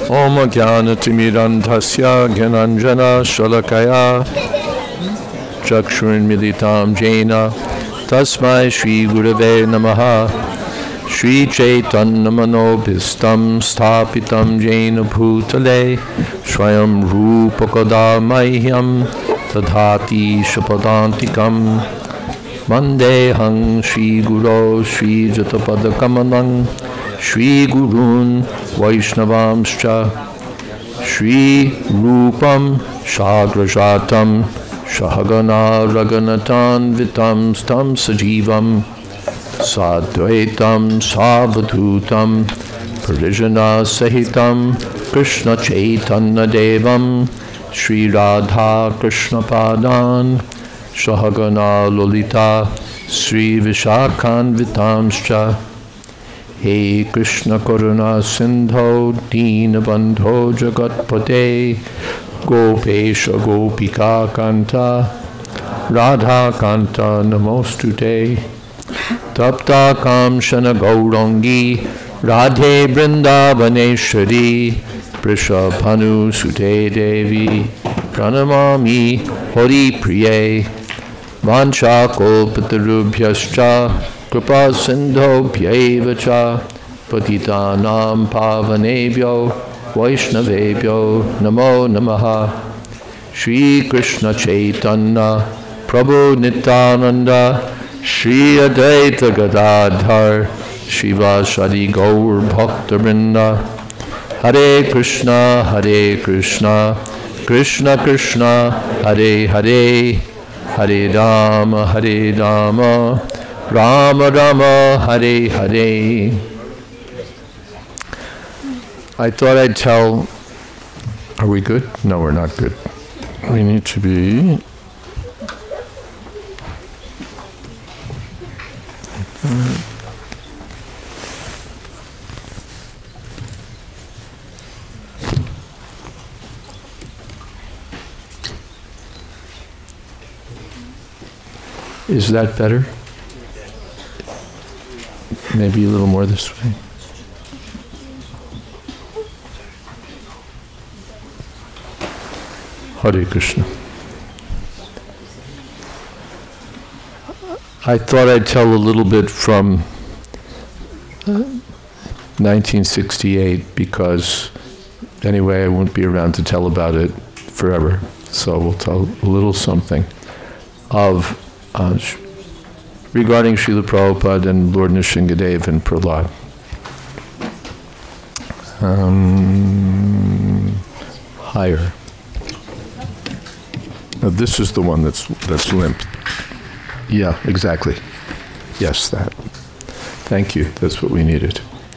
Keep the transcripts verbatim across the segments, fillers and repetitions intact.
Om Jnana-timirandhasya Gyananjana Shalakaya Chakshurunmilitam Jena Tasmai Shri Gurave Namaha Shri Chaitanya Manobhistam Sthapitam Jena Bhutale Swayam Rupakada Mahyam Tadhati Shapadantikam Vandeham Shri Guru Shri Jatapadakamanam Shri Gurun Vaishnavamscha Shri Rupam Shagrajatam Shahagana Raganatan Vitam Stam Sajivam Sadvaitam Savadhutam Parijana Sahitam Krishna Chaitanya Devam Shri Radha Krishna Padan Shahagana Lolita Sri Vishakhan Vitamscha He Krishna Karuna Sindho Deenabandho Jagatpate Gopesha Gopika Kanta Radha Kanta Namostute Tapta Kamshana Gaurangi Radhe Vrindavaneshwari Prishabhanu Sute Devi Pranamami Hari Priye Vancha Kolpatarubhyascha Kripa Sindho Bhyevacha Patitanam Pavanebhyo Vaishnavebhyo Namo Namaha Shri Krishna Chaitanya Prabhu Nityananda Shri Advaita Gadadhar Shivasadi Gaur Bhakta Vrinda Hare Krishna Hare Krishna Krishna Krishna Hare Hare Hare Rama Hare Rama Rama Rama Hare Hare. I thought I'd tell, are we good? No, we're not good. We need to be, is that better? Maybe a little more this way. Hare Krishna. I thought I'd tell a little bit from nineteen sixty-eight because anyway I won't be around to tell about it forever. So we'll tell a little something of uh, regarding Srila Prabhupada and Lord Nrsingadev and Prahlad. Um, higher. Now this is the one that's that's limp. Yeah, exactly. Yes, that. Thank you. That's what we needed.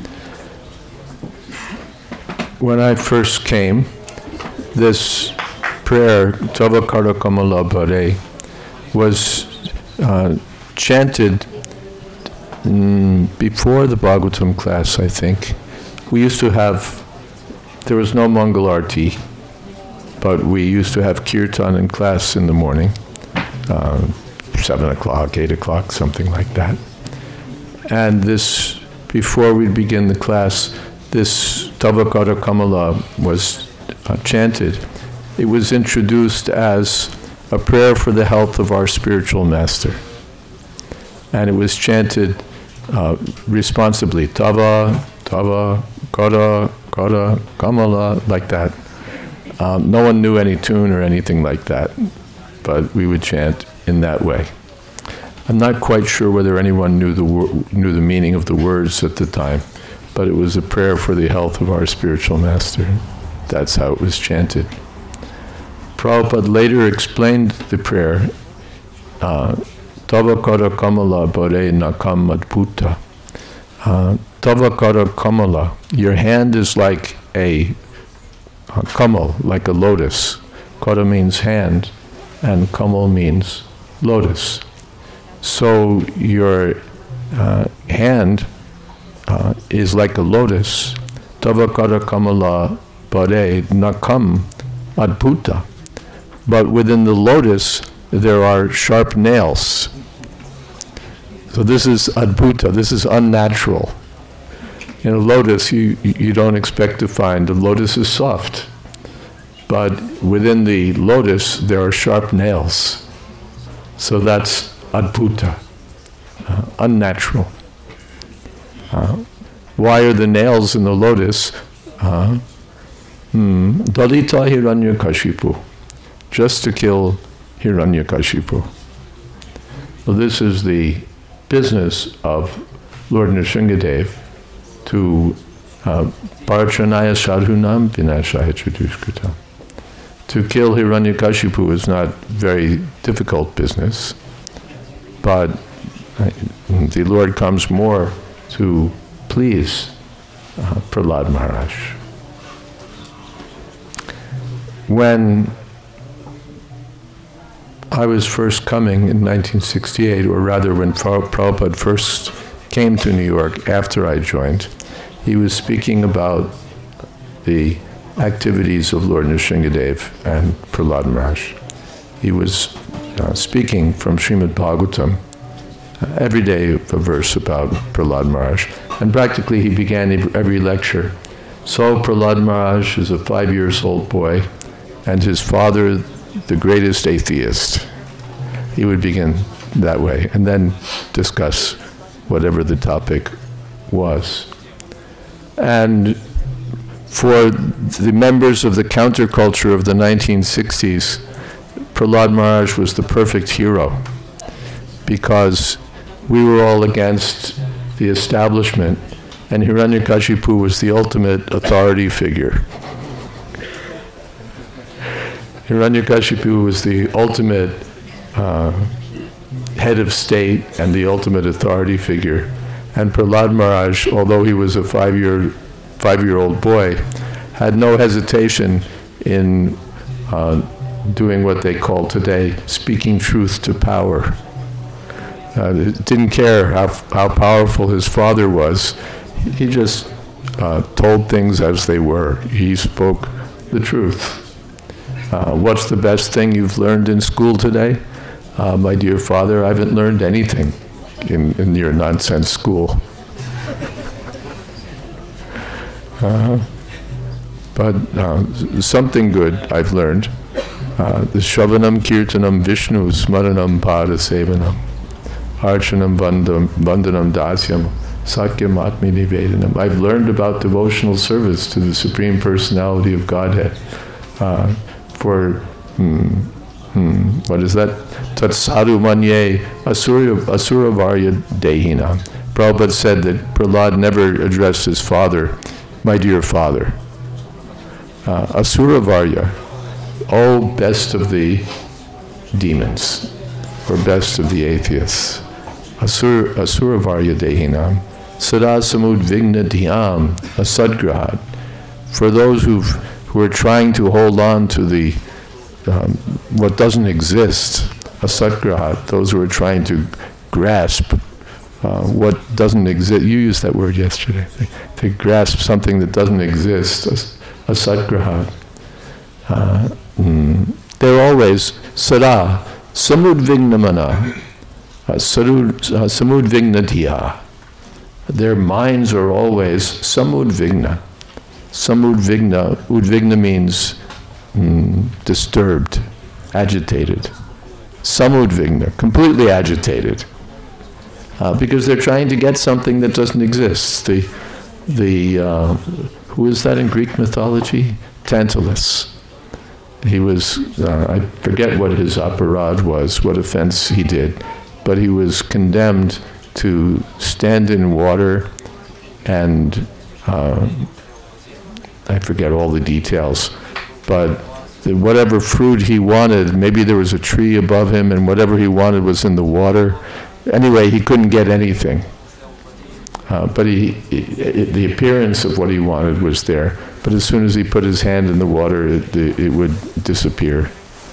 When I first came, this prayer, Tava Kara Kamala Bhare, was uh, chanted mm, before the Bhagavatam class, I think. We used to have, there was no Mangal Arti, but we used to have Kirtan in class in the morning, uh, seven o'clock, eight o'clock, something like that. And this, before we begin the class, this Tava Kara Kamala was uh, chanted. It was introduced as a prayer for the health of our spiritual master. And it was chanted uh, responsibly, Tava, Tava, Kara, Kara, Kamala, like that. Um, no one knew any tune or anything like that, but we would chant in that way. I'm not quite sure whether anyone knew the wor- knew the meaning of the words at the time, but it was a prayer for the health of our spiritual master. That's how it was chanted. Prabhupada later explained the prayer, uh, Tava Kara Kamala Bhare Nakam Adbhuta. Uh, Tava Kara Kamala, your hand is like a, a kamal, like a lotus. Kara means hand, and kamal means lotus. So your uh, hand uh, is like a lotus. Tava Kara Kamala Bhare Nakam Adbhuta. But within the lotus, there are sharp nails. So this is adbhuta, this is unnatural. In a lotus, you, you don't expect to find, the lotus is soft, but within the lotus there are sharp nails. So that's adbhuta, uh, unnatural. Uh, why are the nails in the lotus? Uh, hmm, Dalita Hiranyakashipu, just to kill Hiranyakashipu. Well, this is the business of Lord Nrsingadev, to uh, Parachanaya Sadhunam Vinashaya Chadushkrita. To kill Hiranyakashipu is not very difficult business, but uh, the Lord comes more to please uh, Prahlad Maharaj. When I was first coming in nineteen sixty-eight, or rather when Prabhupada first came to New York after I joined, he was speaking about the activities of Lord Nrsingadev and Prahlad Maharaj. He was uh, speaking from Srimad Bhagavatam, uh, every day a verse about Prahlad Maharaj, and practically he began every lecture. So Prahlad Maharaj is a five years old boy, and his father the greatest atheist. He would begin that way, and then discuss whatever the topic was. And for the members of the counterculture of the nineteen sixties, Prahlad Maharaj was the perfect hero, because we were all against the establishment, and Hiranyakashipu was the ultimate authority figure. Hiranyakashipu was the ultimate uh, head of state and the ultimate authority figure. And Prahlad Maharaj, although he was a five-year, five-year-old boy, had no hesitation in uh, doing what they call today speaking truth to power. Uh, didn't care how how powerful his father was. He just uh, told things as they were. He spoke the truth. Uh, what's the best thing you've learned in school today? Uh, my dear father, I haven't learned anything in, in your nonsense school. Uh, but uh, something good I've learned. Uh, the Shravanam Kirtanam Vishnu Smaranam Pada Sevanam Archanam Vandam Vandanam Dasyam Sakyam Atmi Nivedanam. I've learned about devotional service to the Supreme Personality of Godhead. Uh, for, hmm, hmm, what is that? Tat sadhu manye asura, asuravarya dehina. Prabhupada said that Prahlad never addressed his father, my dear father. Uh, asuravarya, oh best of the demons, or best of the atheists. Asur, asuravarya dehina. Sada samudvigna dhyam asadgrahat. For those who've who are trying to hold on to the um, what doesn't exist, asatgrahat, those who are trying to grasp uh, what doesn't exist. You used that word yesterday. To grasp something that doesn't exist, asatgrahat. Uh, mm, they're always sada, samudvignamana, uh, samudvignatiya. Their minds are always samudvigna. Samudvigna, udvigna means mm, disturbed, agitated. Samudvigna, completely agitated. Uh, because they're trying to get something that doesn't exist. The, the uh, who is that in Greek mythology? Tantalus. He was, uh, I forget what his aparad was, what offense he did, but he was condemned to stand in water and uh, I forget all the details, but the, whatever fruit he wanted, maybe there was a tree above him and whatever he wanted was in the water. Anyway, he couldn't get anything. Uh, but he, he, it, the appearance of what he wanted was there. But as soon as he put his hand in the water, it, it, it would disappear.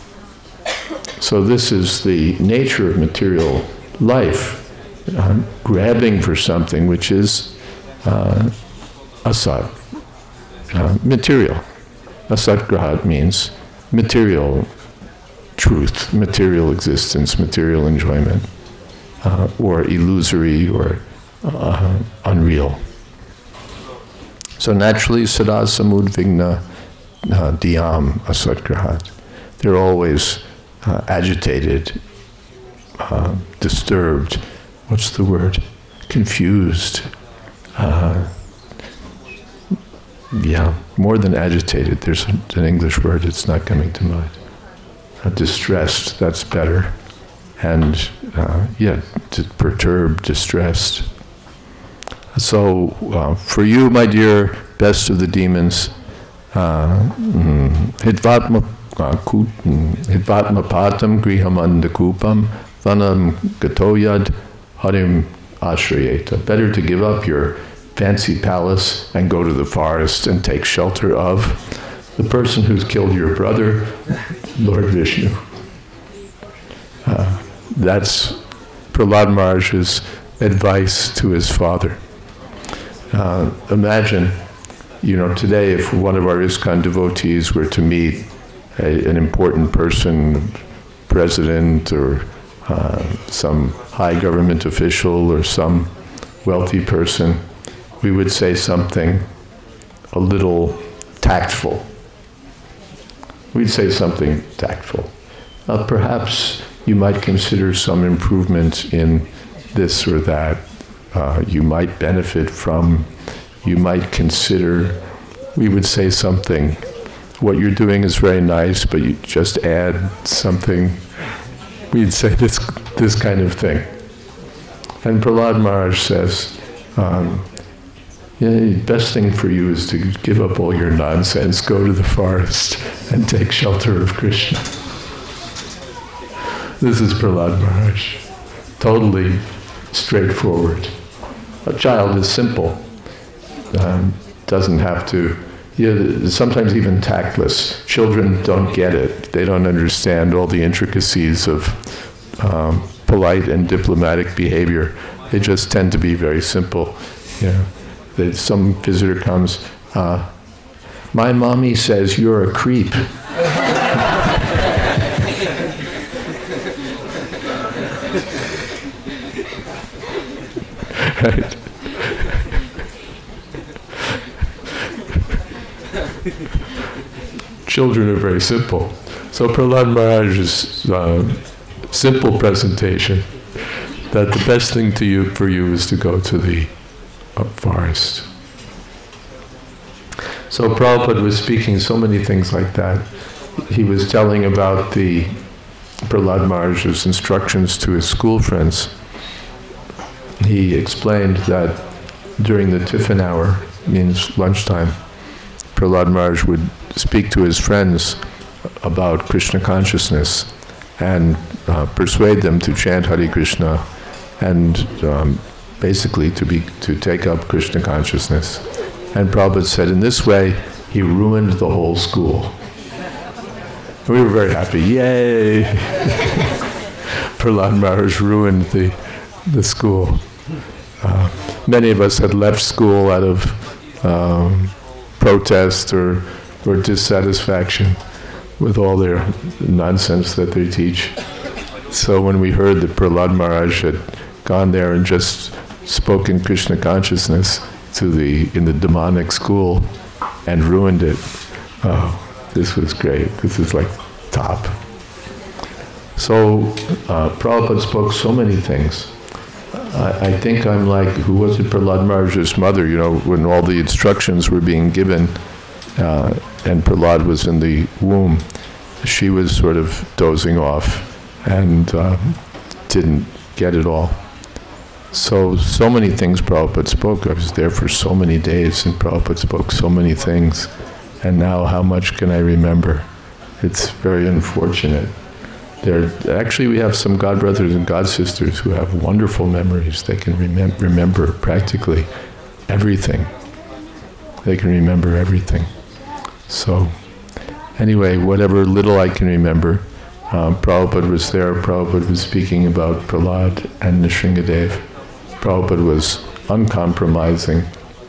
So this is the nature of material life, uh, grabbing for something which is uh, asat. Uh, material. Asatgrahat means material truth, material existence, material enjoyment, uh, or illusory or uh, unreal. So naturally, sada samudvigna uh, dhyam asatgrahat. They're always uh, agitated, uh, disturbed. What's the word? Confused. Uh, yeah, more than agitated. There's an English word, it's not coming to mind. Uh, distressed, that's better. And uh, yeah, d- perturbed, distressed. So uh, for you, my dear, best of the demons, Hitvatma Hitvatma patam grihamandakupam vanam gatoyad harim ashrayeta. Better to give up your fancy palace and go to the forest and take shelter of the person who's killed your brother, Lord Vishnu. Uh, that's Prahlad Maharaj's advice to his father. Uh, imagine, you know, today if one of our ISKCON devotees were to meet a, an important person, president or uh, some high government official or some wealthy person, we would say something a little tactful. We'd say something tactful. Uh, perhaps you might consider some improvement in this or that. Uh, you might benefit from, you might consider, we would say something. What you're doing is very nice, but you just add something. We'd say this this kind of thing. And Prahlad Maharaj says, um, yeah, the best thing for you is to give up all your nonsense, go to the forest, and take shelter of Krishna. This is Prahlad Maharaj. Totally straightforward. A child is simple. Um, doesn't have to, yeah, sometimes even tactless. Children don't get it. They don't understand all the intricacies of um, polite and diplomatic behavior. They just tend to be very simple. You know, they, some visitor comes, uh, my mommy says you're a creep. Right. Children are very simple. So Prahlad Maharaj's uh, simple presentation, that the best thing to you for you is to go to the uh, forest. So Prabhupada was speaking so many things like that. He was telling about the Prahlad Maharaj's instructions to his school friends. He explained that during the tiffin hour, means lunchtime, Prahlad Maharaj would speak to his friends about Krishna consciousness and uh, persuade them to chant Hare Krishna and um, basically to be to take up Krishna consciousness. And Prabhupada said, in this way, he ruined the whole school. We were very happy. Yay! Prahlad Maharaj ruined the the school. Uh, many of us had left school out of um, protest or or dissatisfaction with all their nonsense that they teach. So when we heard that Prahlad Maharaj had gone there and just spoken Krishna consciousness to the in the demonic school and ruined it, oh, this was great. This is like top. So uh, Prabhupada spoke so many things. I, I think I'm like, who was it, Prahlad Maharaj's mother, you know, when all the instructions were being given uh, and Prahlad was in the womb, she was sort of dozing off and uh, didn't get it all. So, so many things Prabhupada spoke. I was there for so many days and Prabhupada spoke so many things. And now how much can I remember? It's very unfortunate. There, actually, we have some God brothers and God sisters who have wonderful memories. They can remem- remember practically everything. They can remember everything. So, anyway, whatever little I can remember, um, Prabhupada was there. Prabhupada was speaking about Prahlad and Nrsingadev. Prabhupada was uncompromising,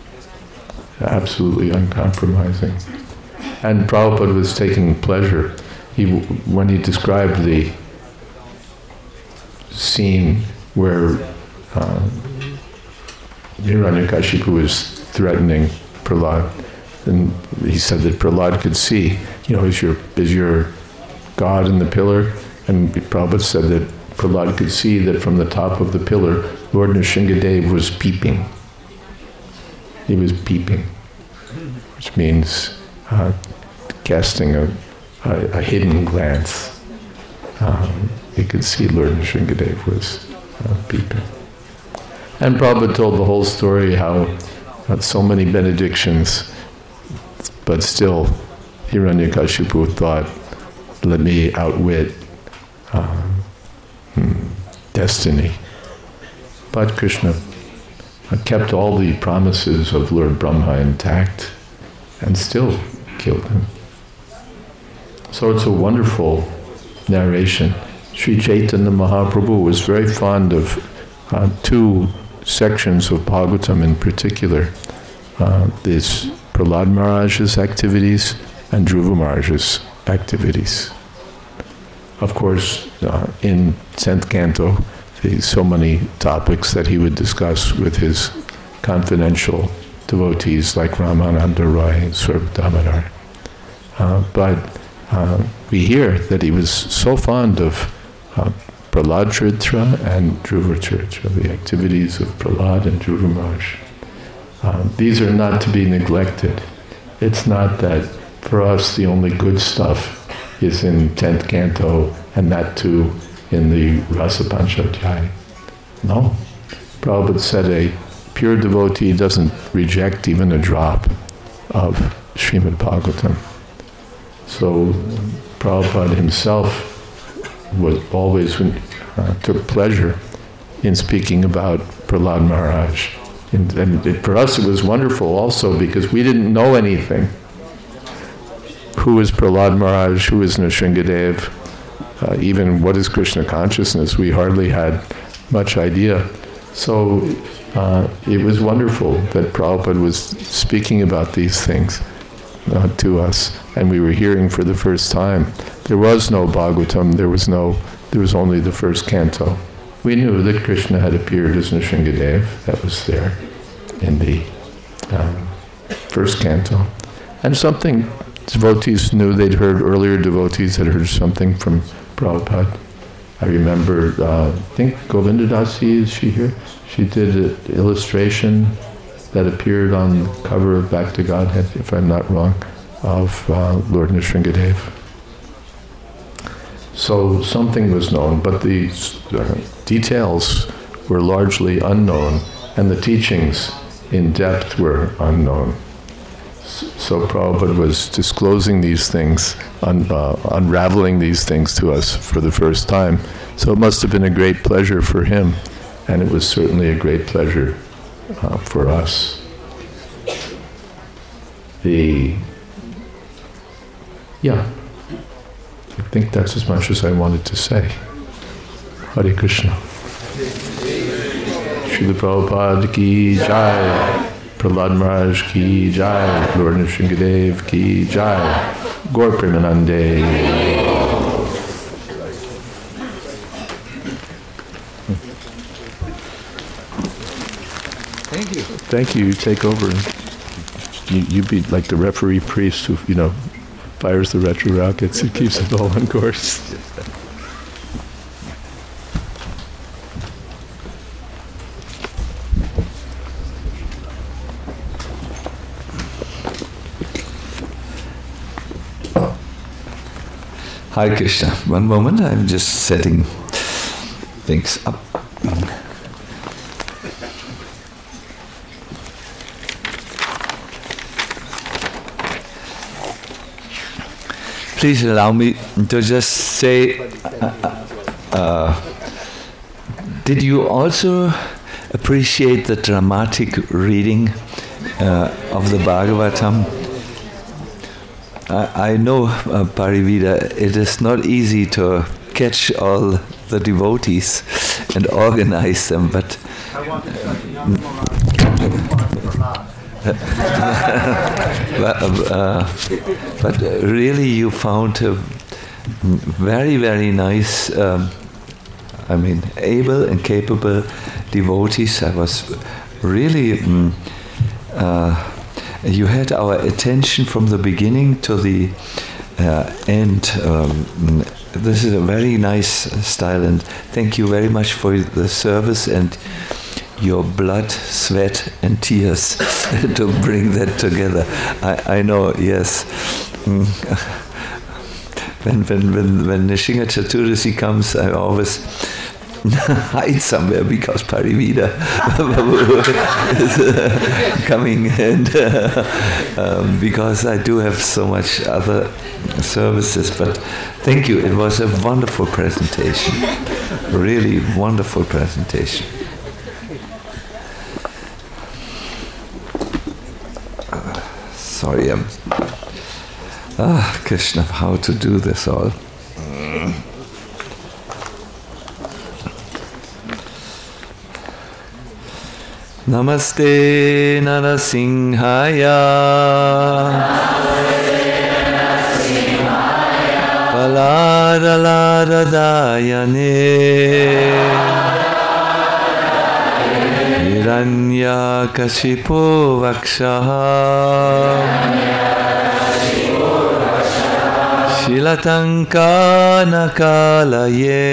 absolutely uncompromising. And Prabhupada was taking pleasure. He, when he described the scene where uh, Hiranyakashipu was threatening Prahlad. And he said that Prahlad could see, you know, is your, is your God in the pillar? And Prabhupada said that Prahlad could see that from the top of the pillar, Lord Nrsingadev was peeping. He was peeping, which means uh, casting a, a, a hidden glance. Um, he could see Lord Nrsingadev was uh, peeping. And Prabhupada told the whole story how uh, so many benedictions, but still Hiranyakashipu thought, let me outwit um, hmm, destiny. But Krishna kept all the promises of Lord Brahma intact and still killed him. So it's a wonderful narration. Sri Chaitanya Mahaprabhu was very fond of uh, two sections of Bhagavatam in particular. Uh, this Prahlad Maharaj's activities and Dhruva Maharaj's activities. Of course, uh, in tenth canto, there's so many topics that he would discuss with his confidential devotees like Ramananda Roy and Swarup Damodar. Uh, but uh, we hear that he was so fond of uh, Prahlad Charitra and Dhruva Charitra, the activities of Prahlad and Dhruva Maharaj. Uh, these are not to be neglected. It's not that for us the only good stuff is in tenth canto, and that too in the Rasa Panchadhyaya. No. Prabhupada said a pure devotee doesn't reject even a drop of Srimad Bhagavatam. So Prabhupada himself was always uh, took pleasure in speaking about Prahlad Maharaj. And, and it, for us it was wonderful also because we didn't know anything. Who is Prahlad Maharaj? Who is Nrsingadev? Uh, even what is Krishna consciousness? We hardly had much idea. So uh, it was wonderful that Prabhupada was speaking about these things uh, to us, and we were hearing for the first time. There was no Bhagavatam, there was no, there was only the first canto. We knew that Krishna had appeared as Nrsingadev, that was there in the um, first canto. And something devotees knew, they'd heard, earlier devotees had heard something from Prabhupada. I remember, uh, I think Govinda Dasi, is she here? She did an illustration that appeared on the cover of Back to Godhead, if I'm not wrong, of uh, Lord Nrsingadev. So something was known, but the uh, details were largely unknown, and the teachings in depth were unknown. So Prabhupada was disclosing these things, un, uh, unraveling these things to us for the first time. So it must have been a great pleasure for him, and it was certainly a great pleasure uh, for us. The, yeah, I think that's as much as I wanted to say. Hare Krishna. Srila Prabhupada ki jai. Prahlad Maharaj ki jai, Lord Nrsingadev ki jai, Gaur Premanande. Thank you. Thank you. You take over. You, you be like the referee priest who, you know, fires the retro rockets and keeps it all on course. Hare Krishna. One moment, I'm just setting things up. Please allow me to just say, uh, uh, did you also appreciate the dramatic reading uh, of the Bhagavatam? I, I know, uh, Parivida, it is not easy to catch all the devotees and organize them, but but, uh, but really you found a very, very nice, um, I mean, able and capable devotees. I was really um, uh, you had our attention from the beginning to the uh, end. Um, this is a very nice style, and thank you very much for the service and your blood, sweat, and tears to bring that together. I, I know, yes. Mm. When when when when Nrsimha Chaturdashi comes, I always hide somewhere because Parivida is uh, coming, and uh, um, because I do have so much other services. But thank you. It was a wonderful presentation. Really wonderful presentation. Uh, sorry, I'm. Ah, Krishna, how to do this all. Namaste Narasimhaya Paladaladayane Hiranyakashipu Vakshaha Shilatanka Nakalaye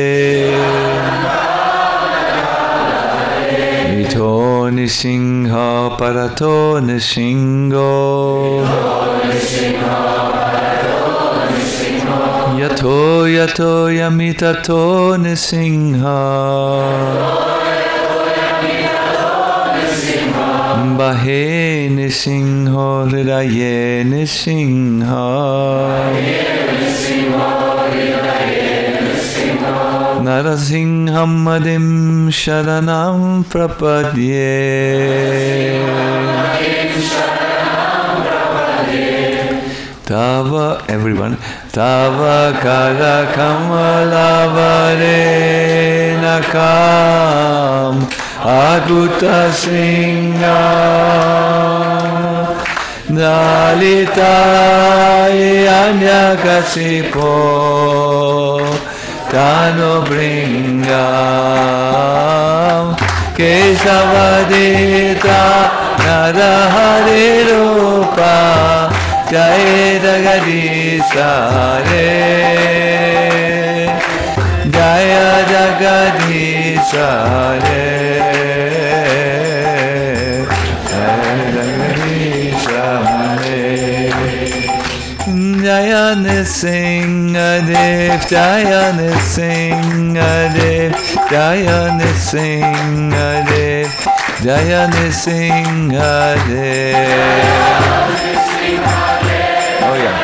Ito Nrsimha Parato Nrsimho Yato Yato Yamitato Nrsimha Bahe Nrsimho Hridaye Nrsimha Narasimham Madim Sharanam Prapadye Tava, everyone, Tava Kara Kamalavare Nakam Aguta Singha Dalita Anyakasipo Tano Bringam Kesavadita Narahari Rupa Jai Jagadisare Jaya Jagadisare Jaya Nrsimhadev, Jaya Nrsimhadev, Jaya Nrsimhadev, Jaya Nrsimhadev. Oh yeah.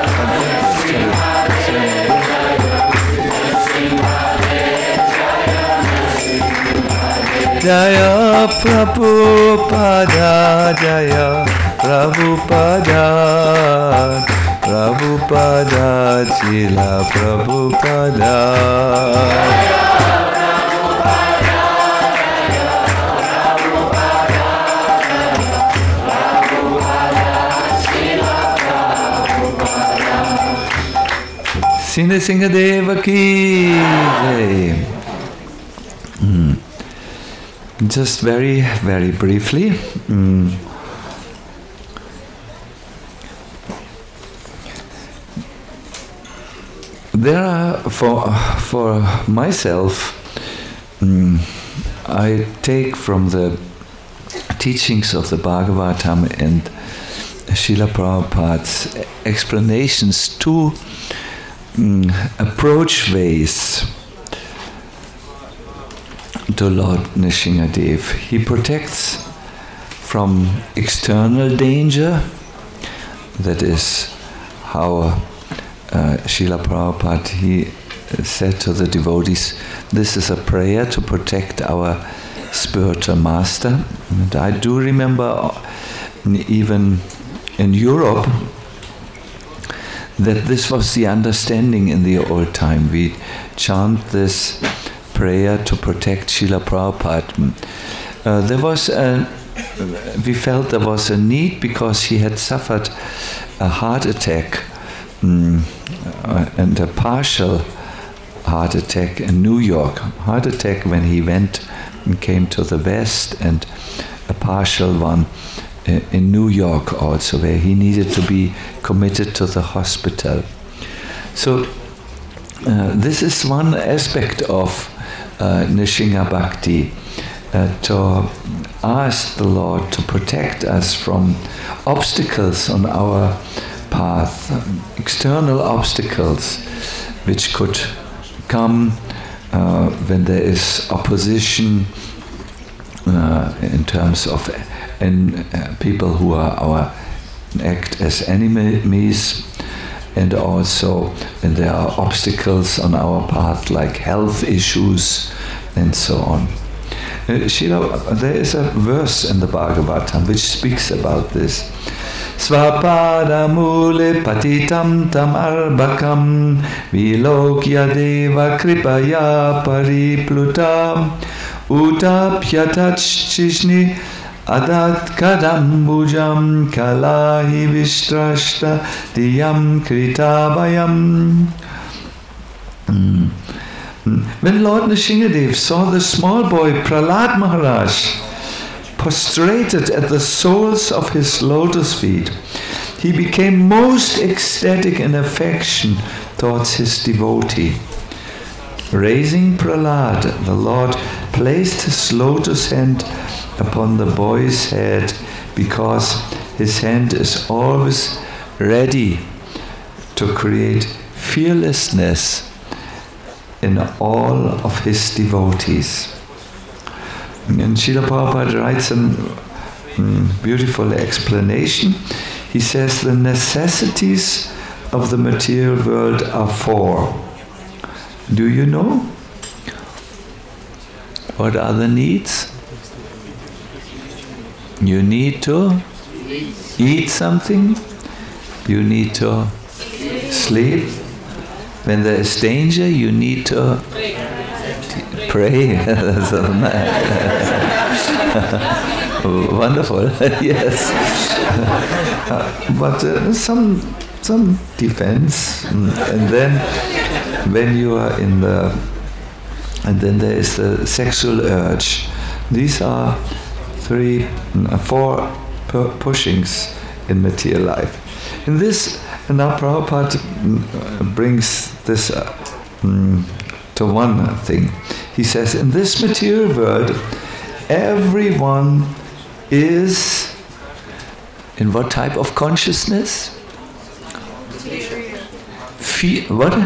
Jaya Prabhupada, Jaya Prabhupada. Prabhupada, Srila Prabhupada. Sina Singadeva ki jai. Mm. Just very, very briefly. Mm. There are, for for myself, um, I take from the teachings of the Bhagavatam and Srila Prabhupada's explanations two um, approach ways to Lord Nrsimhadev. He protects from external danger, that is how Uh, Srila Prabhupada, he said to the devotees, this is a prayer to protect our spiritual master. And I do remember even in Europe that this was the understanding in the old time. We chant this prayer to protect Srila Prabhupada. Uh, there was a, we felt there was a need because he had suffered a heart attack. Mm, uh, and a partial heart attack in New York. Heart attack when he went and came to the West, and a partial one in New York also, where he needed to be committed to the hospital. So uh, this is one aspect of uh, Nishinga Bhakti, uh, to ask the Lord to protect us from obstacles on our path, external obstacles which could come uh, when there is opposition uh, in terms of en- uh, people who are our act as enemies, and also when there are obstacles on our path like health issues and so on. Uh, Shila, there is a verse in the Bhagavatam which speaks about this. Svapada mule patitam tam arbakam vilokya deva kripaya pariplutam utapyatachishni adat kadambujam kalahi vistrashta diyam kritabayam. Mm. When Lord Nrsingadev saw the small boy Prahlad Maharaj prostrated at the soles of his lotus feet, he became most ecstatic in affection towards his devotee. Raising Prahlad, the Lord placed his lotus hand upon the boy's head, because his hand is always ready to create fearlessness in all of his devotees. And Srila Prabhupada writes a mm, beautiful explanation. He says the necessities of the material world are four. Do you know? What are the needs? You need to eat something. You need to sleep. When there is danger, you need to pray. Wonderful, yes. But uh, some some defense, and then when you are in the, and then there is the sexual urge. These are three, four pushings in material life. In this, now Prabhupada brings this uh, to one thing. He says, in this material world, everyone is in what type of consciousness? Fe- what?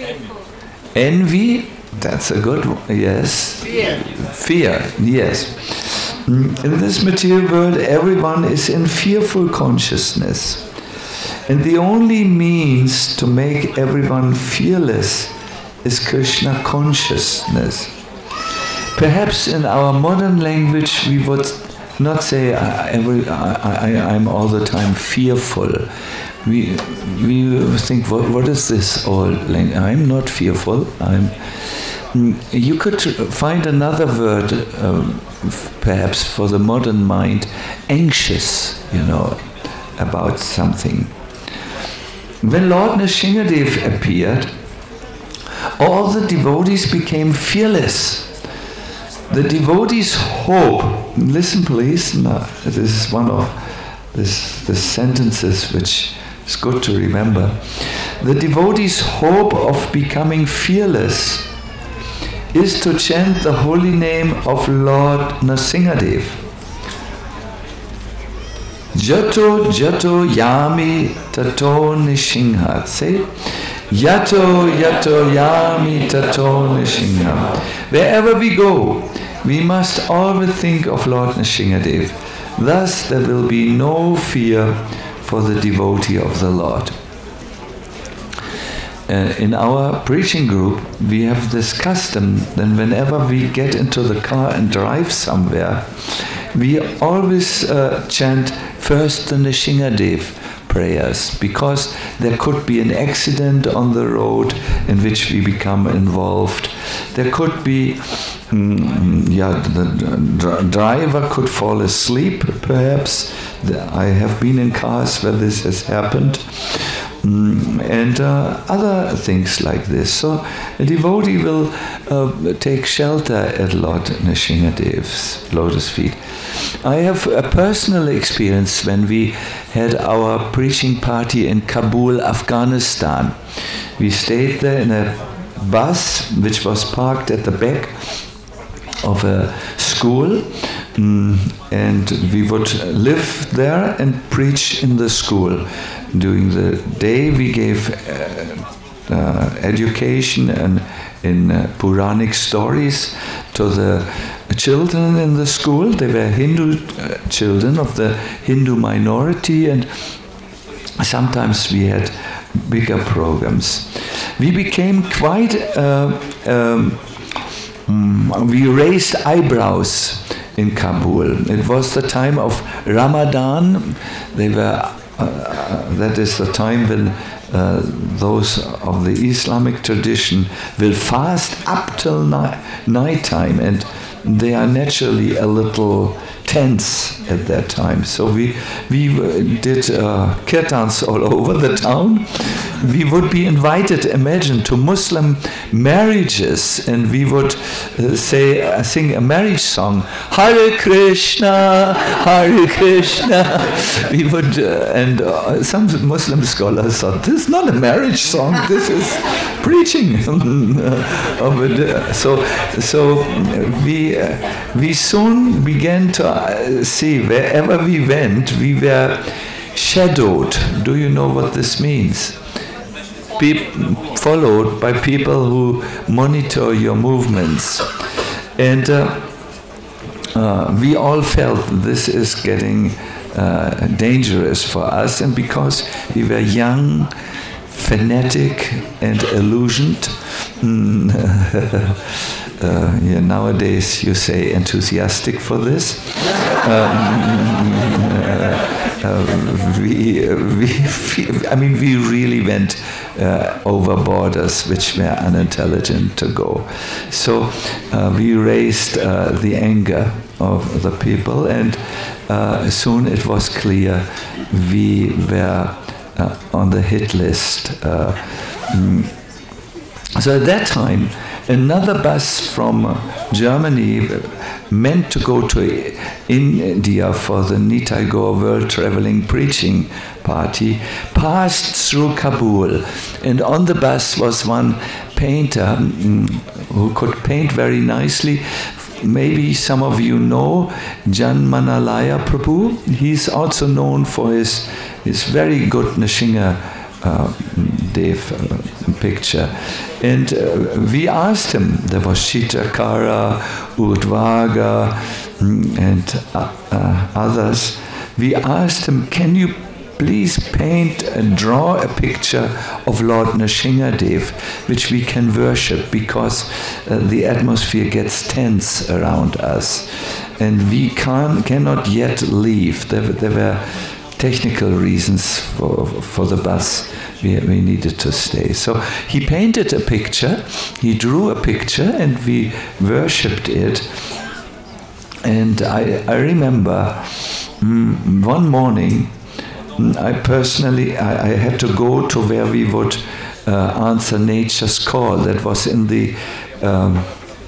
Envy? That's a good one. Yes. Fear. Fear, yes. In this material world, everyone is in fearful consciousness. And the only means to make everyone fearless is Krishna consciousness. Perhaps in our modern language we would not say I, every, I, I, I'm all the time fearful. We we think, what, what is this all? I'm not fearful. I'm. You could find another word, um, perhaps for the modern mind, anxious. You know, about something. When Lord Nrsingadev appeared, all the devotees became fearless. The devotees' hope, listen please, no, this is one of this, this sentences which is good to remember. The devotees' hope of becoming fearless is to chant the holy name of Lord Nrsingadev. Jato jato yami tato nishingha. Say, Yato yato yami tato nishingha. Wherever we go, we must always think of Lord Nrsingadev. Thus there will be no fear for the devotee of the Lord. Uh, in our preaching group, we have this custom that whenever we get into the car and drive somewhere, we always uh, chant first the Nrsingadev prayers, because there could be an accident on the road in which we become involved. There could be, mm, yeah, the dr- driver could fall asleep, perhaps. I have been in cars where this has happened. Mm, mm, and uh, other things like this. So a devotee will uh, take shelter at Lord Nrsingadev's lotus feet. I have a personal experience when we had our preaching party in Kabul, Afghanistan. We stayed there in a bus which was parked at the back of a school, mm, and we would live there and preach in the school. During the day we gave uh, uh, education and in uh, Puranic stories to the children in the school. They were Hindu uh, children of the Hindu minority, and sometimes we had bigger programs. We became quite uh, um, Mm, we raised eyebrows in Kabul. It was the time of Ramadan. They were. Uh, that is the time when uh, those of the Islamic tradition will fast up till ni- night time, and they are naturally a little tense at that time. So we we did uh, kirtans all over the town. We would be invited, imagine, to Muslim marriages, and we would uh, say, uh, sing a marriage song, Hare Krishna, Hare Krishna. We would, uh, and uh, some Muslim scholars thought, this is not a marriage song, this is preaching. so, so we uh, we soon began to uh, see wherever we went, we were shadowed. Do you know what this means? Be followed by people who monitor your movements. And uh, uh, we all felt this is getting uh, dangerous for us, and because we were young, fanatic and illusioned, mm, uh, yeah, nowadays you say enthusiastic for this. Um, uh, uh, we, we, I mean, we really went uh, over borders which were unintelligent to go. So uh, we raised uh, the anger of the people, and uh, soon it was clear we were Uh, on the hit list. Uh, mm. So at that time, another bus from uh, Germany, meant to go to India for the Nitai Gaur World Traveling Preaching Party, passed through Kabul. And on the bus was one painter mm, who could paint very nicely. Maybe some of you know Jan Manalaya Prabhu. He's also known for his his very good Nrsinga uh, Dev uh, picture. And uh, we asked him, there was Shitakara, Urdhvaga, and uh, uh, others. We asked him, can you please paint and draw a picture of Lord Nrsingadev, which we can worship, because uh, the atmosphere gets tense around us, and we can cannot yet leave. There, there were technical reasons for for the bus. We, we needed to stay. So he painted a picture, he drew a picture, and we worshipped it. And I, I remember mm, one morning, I personally, I, I had to go to where we would uh, answer nature's call. That was in the um,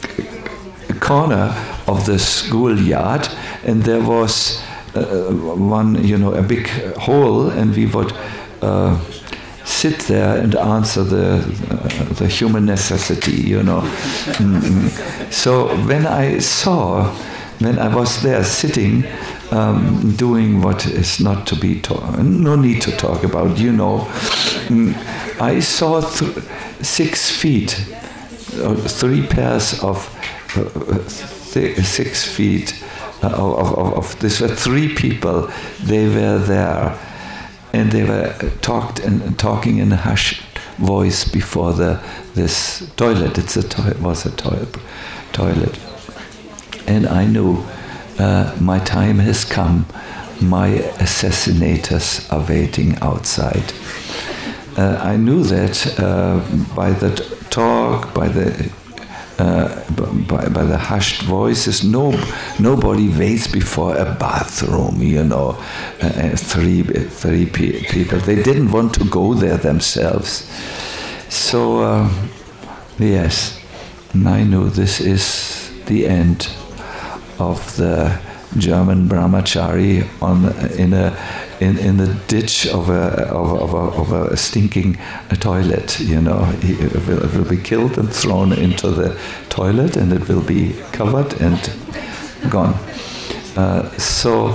corner of the schoolyard, and there was uh, one, you know, a big hole, and we would uh, sit there and answer the uh, the human necessity, you know. Mm-hmm. So when I saw, when I was there sitting, Um, doing what is not to be taught, no need to talk about, you know. Mm, I saw th- six feet, uh, three pairs of uh, th- six feet uh, of, of, of, these were three people. They were there, and they were talked and talking in a hushed voice before the this toilet. It's a to- it was a toilet, toilet, and I knew. Uh, my time has come. My assassinators are waiting outside. Uh, I knew that uh, by the t- talk, by the uh, by, by the hushed voices. No, nobody waits before a bathroom, you know, uh, three, three pe- people. They didn't want to go there themselves. So, uh, yes, I knew this is the end of the German brahmachari on in a in, in the ditch of a of, of, a, of a stinking toilet. You know, he will, will be killed and thrown into the toilet, and it will be covered and gone. Uh, so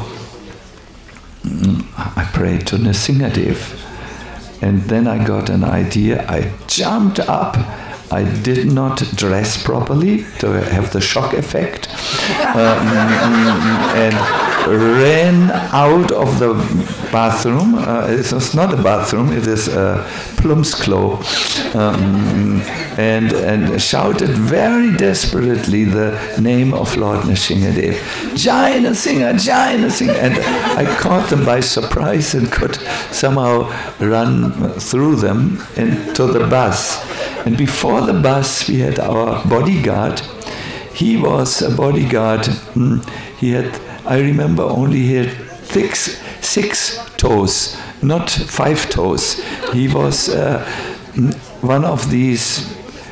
I prayed to Nrsingadev, and then I got an idea. I jumped up. I did not dress properly to have the shock effect, um, and ran out of the bathroom. Uh, it's not a bathroom; it is a Plumpsklo, um, and and shouted very desperately the name of Lord Nrsingadev, Jai Nrsinga, Jai Nrsinga, and I caught them by surprise and could somehow run through them into the bus. And before the bus, we had our bodyguard. He was a bodyguard. He had, I remember, only he had six, six toes, not five toes. He was uh, one of these,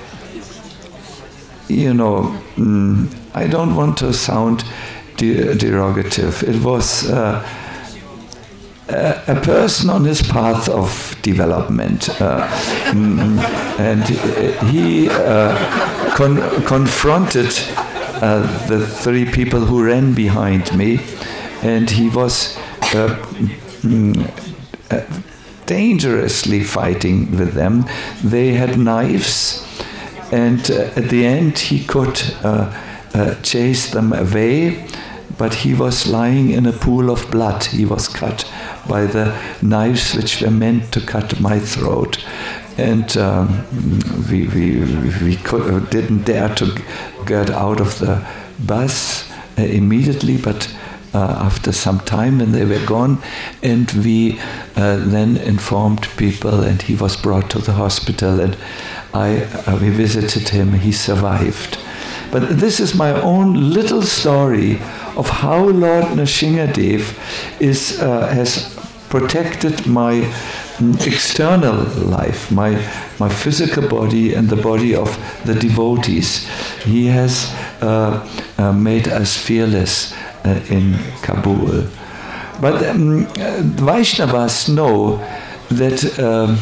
you know, I don't want to sound de- derogative. It was uh, a, a person on his path of development. Uh, and he uh, con- confronted uh, the three people who ran behind me, and he was uh, uh, dangerously fighting with them. They had knives, and uh, at the end he could uh, uh, chase them away, but he was lying in a pool of blood. He was cut by the knives which were meant to cut my throat. And um, we, we, we could, didn't dare to get out of the bus uh, immediately, but uh, after some time when they were gone, and we uh, then informed people, and he was brought to the hospital, and I uh, we visited him. He survived. But this is my own little story of how Lord Nrsingadev is uh, has protected my external life, my my physical body and the body of the devotees. He has uh, uh, made us fearless uh, in Kabul. But um, Vaishnavas know that um,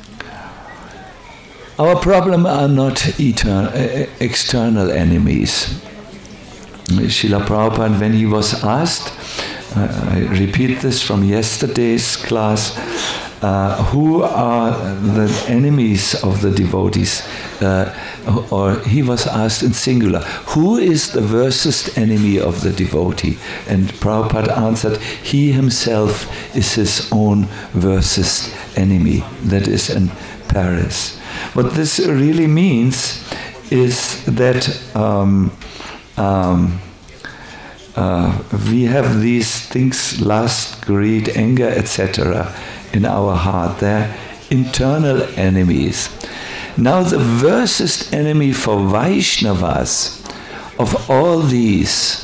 our problem are not etern- uh, external enemies. Srila Prabhupada, when he was asked, uh, I repeat this from yesterday's class, uh, who are the enemies of the devotees? Uh, or he was asked in singular, who is the worst enemy of the devotee? And Prabhupada answered, he himself is his own worst enemy. That is in Paris. What this really means is that um, um, uh, we have these things, lust, greed, anger, et cetera, in our heart. They're internal enemies. Now, the worst enemy for Vaishnavas of all these,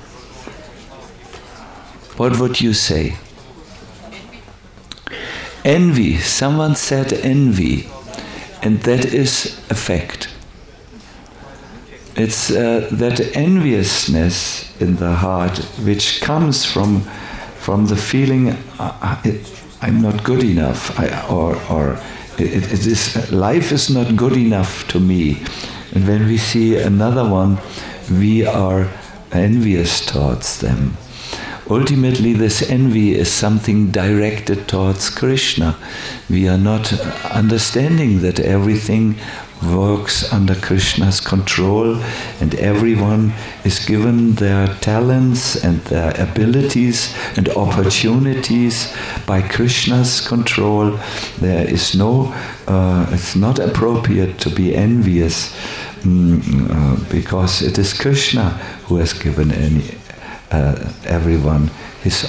what would you say? Envy. Someone said envy. And that is a fact. It's uh, that enviousness in the heart which comes from from the feeling uh, it, I'm not good enough, I, or or it, it is life is not good enough to me. And when we see another one, we are envious towards them. Ultimately, this envy is something directed towards Krishna. We are not understanding that everything works under Krishna's control, and everyone is given their talents and their abilities and opportunities by Krishna's control. There is no, uh, it's not appropriate to be envious mm, uh, because it is Krishna who has given any Uh, everyone his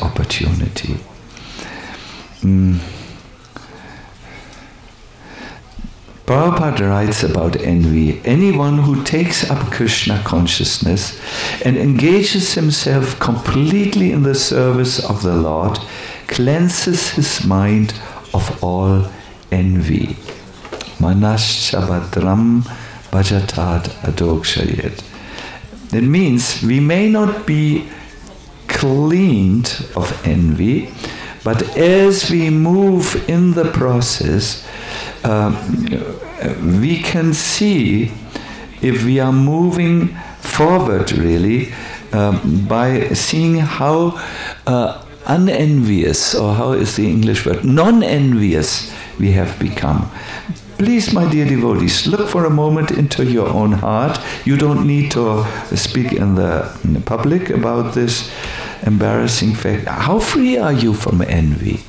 opportunity. Mm. Prabhupada writes about envy. Anyone who takes up Krishna consciousness and engages himself completely in the service of the Lord cleanses his mind of all envy. Manascha badram bhajatat adokshayet. It means we may not be cleaned of envy, but as we move in the process, uh, we can see if we are moving forward really um, by seeing how uh, unenvious, or how is the English word, non-envious we have become. Please, my dear devotees, look for a moment into your own heart. You don't need to speak in the, in the public about this embarrassing fact. How free are you from envy?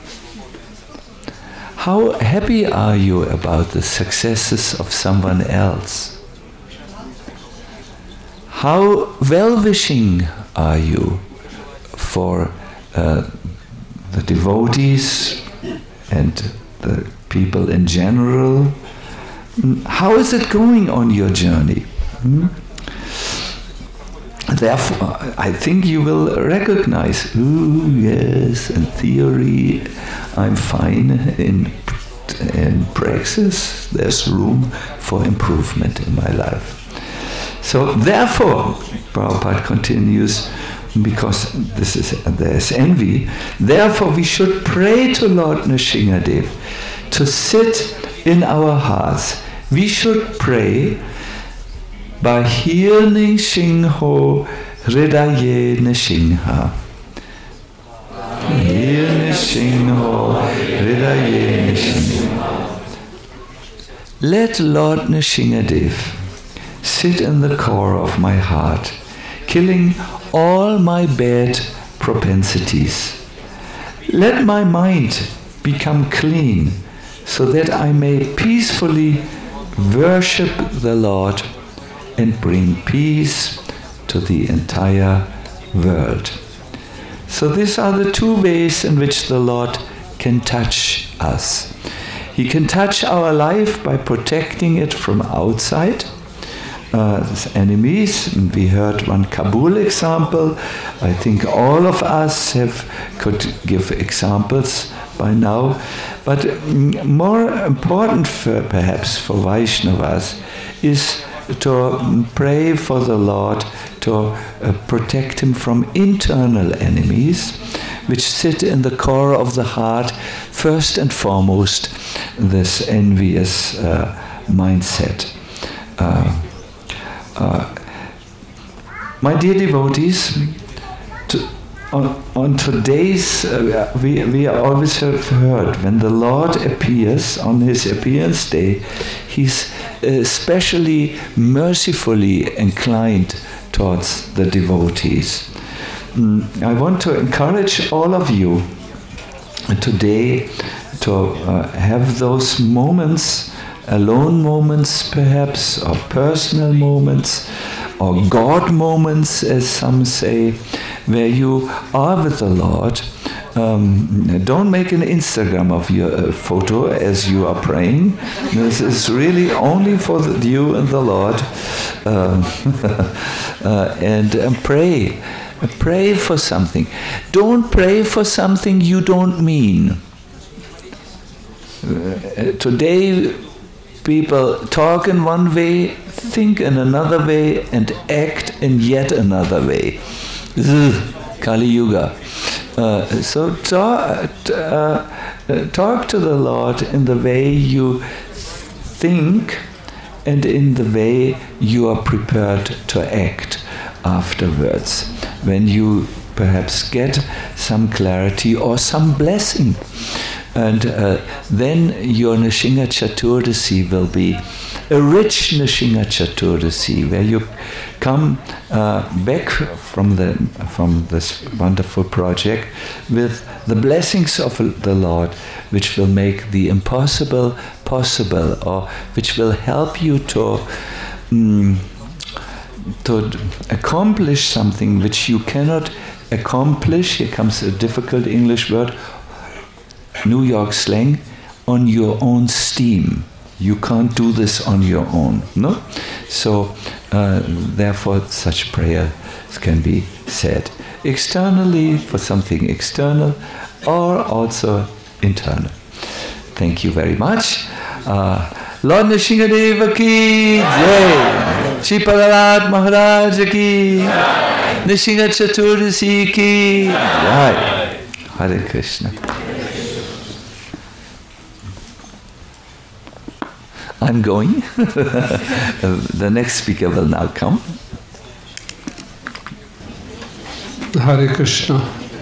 How happy are you about the successes of someone else? How well-wishing are you for uh, the devotees and the people in general? How is it going on your journey? Hmm? Therefore, I think you will recognize, ooh, yes, in theory, I'm fine. In, in praxis, there's room for improvement in my life. So therefore, Prabhupada continues, because this is there's envy, therefore we should pray to Lord Nrsimhadev to sit in our hearts. We should pray, Bahir Nrsimho Hridaye Nrsimha. Bahir Nrsimho Hridaye Nrsimha. Let Lord Nrsimhadev sit in the core of my heart, killing all my bad propensities. Let my mind become clean, so that I may peacefully worship the Lord and bring peace to the entire world. So these are the two ways in which the Lord can touch us. He can touch our life by protecting it from outside, Uh, enemies. We heard one Kabul example. I think all of us have could give examples by now. But more important, for, perhaps for Vaishnavas, is to pray for the Lord to uh, protect him from internal enemies, which sit in the core of the heart. First and foremost, this envious uh, mindset. Uh, Uh, my dear devotees, to, on, on today's, uh, we, we always have heard, when the Lord appears on his appearance day, he's especially mercifully inclined towards the devotees. Mm, I want to encourage all of you today to uh, have those moments, alone moments perhaps, or personal moments, or God moments, as some say, where you are with the Lord. Um, don't make an Instagram of your uh, photo as you are praying. This is really only for the, you and the Lord. Um, uh, and um, pray. Pray for something. Don't pray for something you don't mean. Uh, today, people talk in one way, think in another way, and act in yet another way. Ugh, Kali Yuga. Uh, so talk, uh, talk to the Lord in the way you think and in the way you are prepared to act afterwards, when you perhaps get some clarity or some blessing. And uh, then your Nrsimha Chaturdasi will be a rich Nrsimha Chaturdasi, where you come uh, back from the from this wonderful project with the blessings of the Lord, which will make the impossible possible, or which will help you to um, to accomplish something which you cannot accomplish. Here comes a difficult English word, New York slang, on your own steam. You can't do this on your own, no? So, uh, therefore, such prayers can be said externally for something external, or also internal. Thank you very much. Uh, Lord Nrsingadeva ki jai, Shri Prahlad Maharaj ki, Nrsinga Chaturdasi ki jai. Hare Krishna. I'm going. The next speaker will now come. Hare Krishna.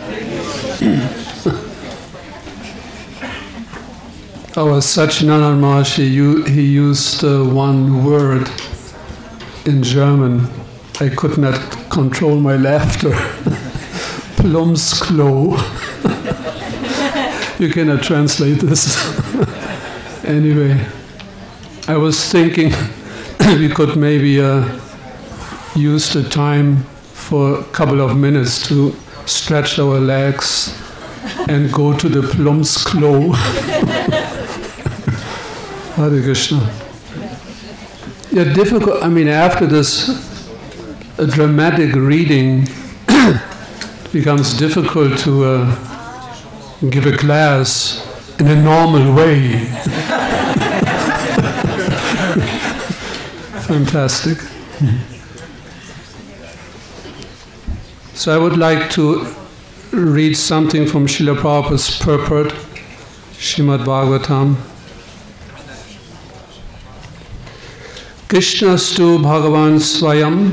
Our Satchidananda Maharshi, he used uh, one word in German. I could not control my laughter. Plumpsklo. You cannot translate this. Anyway, I was thinking we could maybe uh, use the time for a couple of minutes to stretch our legs and go to the Plumpsklo. Hare Krishna. Yeah, difficult. I mean, after this a dramatic reading, it becomes difficult to uh, give a class in a normal way. Fantastic. So I would like to read something from Srila Prabhupada's purport, Srimad Bhagavatam. Krishnastu Bhagavan Swayam.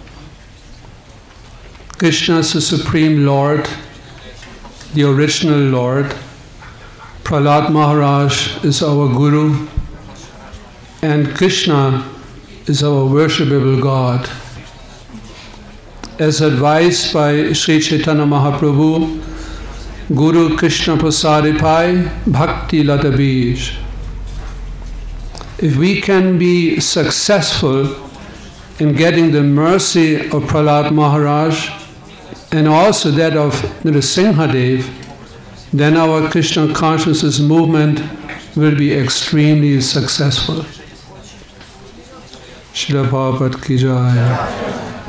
Krishna is the Supreme Lord, the original Lord. Prahlad Maharaj is our Guru, and Krishna is our worshipable God. As advised by Sri Chaitanya Mahaprabhu, Guru Krishna Prasadipai Bhakti Lata Bij. If we can be successful in getting the mercy of Prahlad Maharaj and also that of Nrsimhadev, then our Krishna consciousness movement will be extremely successful. Srila Prabhupada ki jai.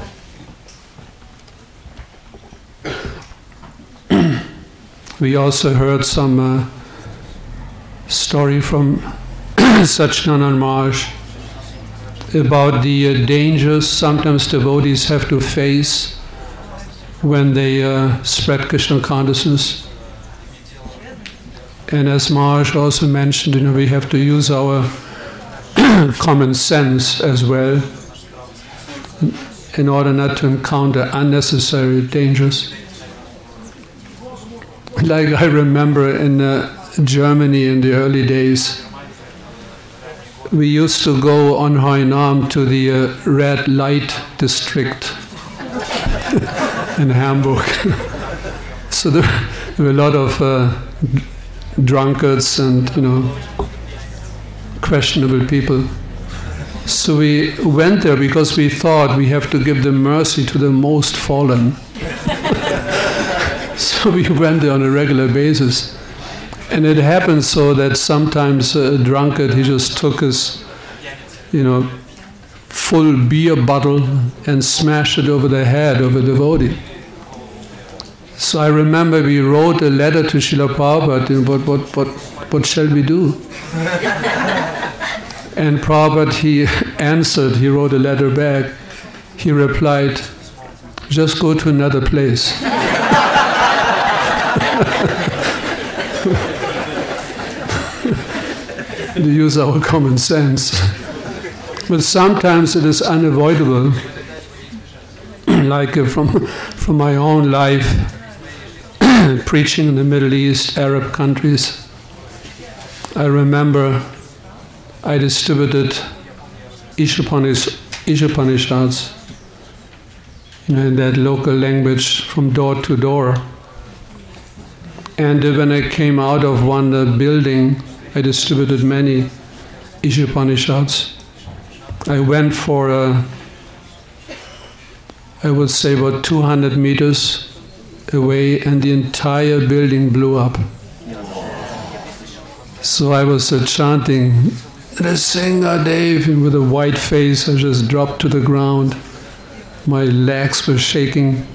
We also heard some uh, story from Satchidananda Maharaj about the uh, dangers sometimes devotees have to face when they uh, spread Krishna consciousness. And as Maharaj also mentioned, you know, we have to use our common sense as well in order not to encounter unnecessary dangers. Like I remember in uh, Germany in the early days, we used to go on Hainam to the uh, red light district in Hamburg. So there, there were a lot of uh, drunkards and, you know, questionable people. So we went there because we thought we have to give the mercy to the most fallen. So we went there on a regular basis. And it happened so that sometimes a drunkard, he just took his, you know, full beer bottle and smashed it over the head of a devotee. So I remember we wrote a letter to Srila Prabhupada, you know, what, what, what, what shall we do? And Prabhupada, he answered, he wrote a letter back. He replied, just go to another place. To use our common sense. But sometimes it is unavoidable, like uh, from, from my own life, preaching in the Middle East, Arab countries. I remember I distributed Ishopanishads, you know, in that local language from door to door. And when I came out of one uh, building, I distributed many Ishopanishads. I went for, uh, I would say, about two hundred meters away, and the entire building blew up. So I was uh, chanting Nrsingadev, with a white face, I just dropped to the ground. My legs were shaking.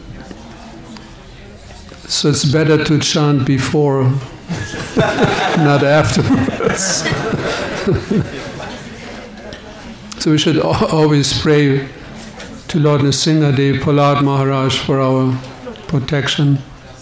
So it's better to chant before, not afterwards. So we should always pray to Lord Nrsingadev, Prahlad Maharaj, for our protection,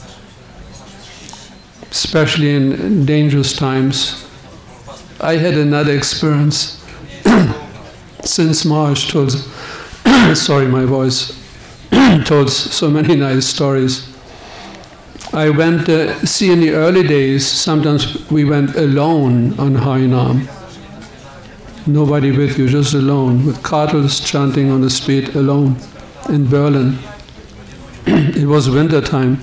especially in dangerous times. I had another experience since Maharaj told, sorry, my voice, told so many nice stories. I went, uh, see, in the early days, sometimes we went alone on Harinam. Nobody with you, just alone, with cartels chanting on the street alone in Berlin. It was winter time.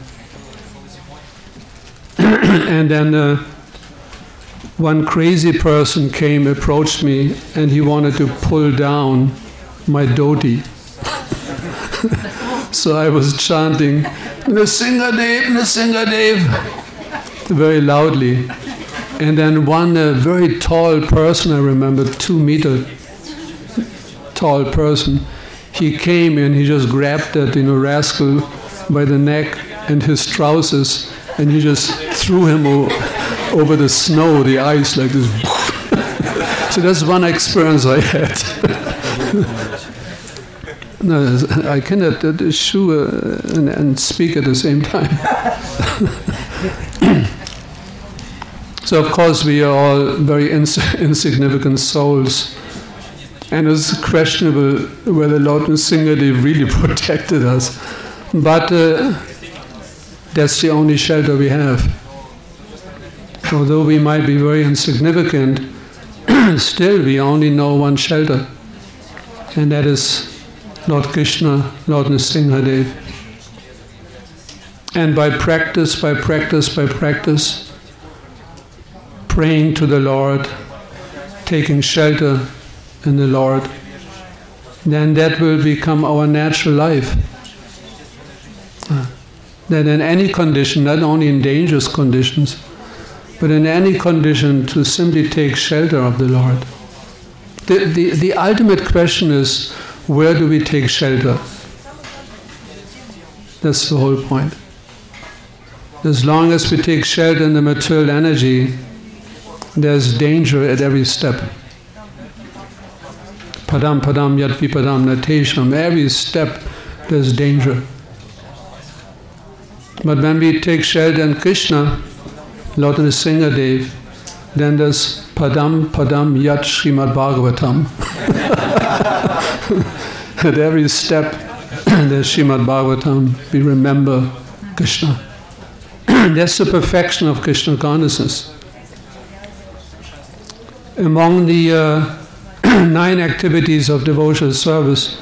And then uh, one crazy person came, approached me, and he wanted to pull down my dhoti. So I was chanting, Nrsingadev, Nrsingadev, very loudly. And then one uh, very tall person, I remember, two meter tall person, he came and he just grabbed that, you know, rascal by the neck and his trousers, and he just threw him o- over the snow, the ice, like this. So that's one experience I had. No, I cannot uh, shoo uh, and, and speak at the same time. So of course we are all very ins- insignificant souls, and it's questionable whether Lord Nrsingadev really protected us. But uh, that's the only shelter we have. Although we might be very insignificant, still we only know one shelter, and that is Lord Krishna, Lord Nrsingadev. And by practice, by practice, by practice, praying to the Lord, taking shelter in the Lord, then that will become our natural life. That in any condition, not only in dangerous conditions, but in any condition, to simply take shelter of the Lord. The, the, the ultimate question is, where do we take shelter? That's the whole point. As long as we take shelter in the material energy, there's danger at every step. Padam padam yat vipadam natesham. Every step there's danger. But when we take shelter in Krishna, Lord Nrsingadev, then there's padam padam yat Srimad Bhagavatam. At every step there's Srimad Bhagavatam. We remember Krishna. That's the perfection of Krishna consciousness. Among the uh, nine activities of devotional service,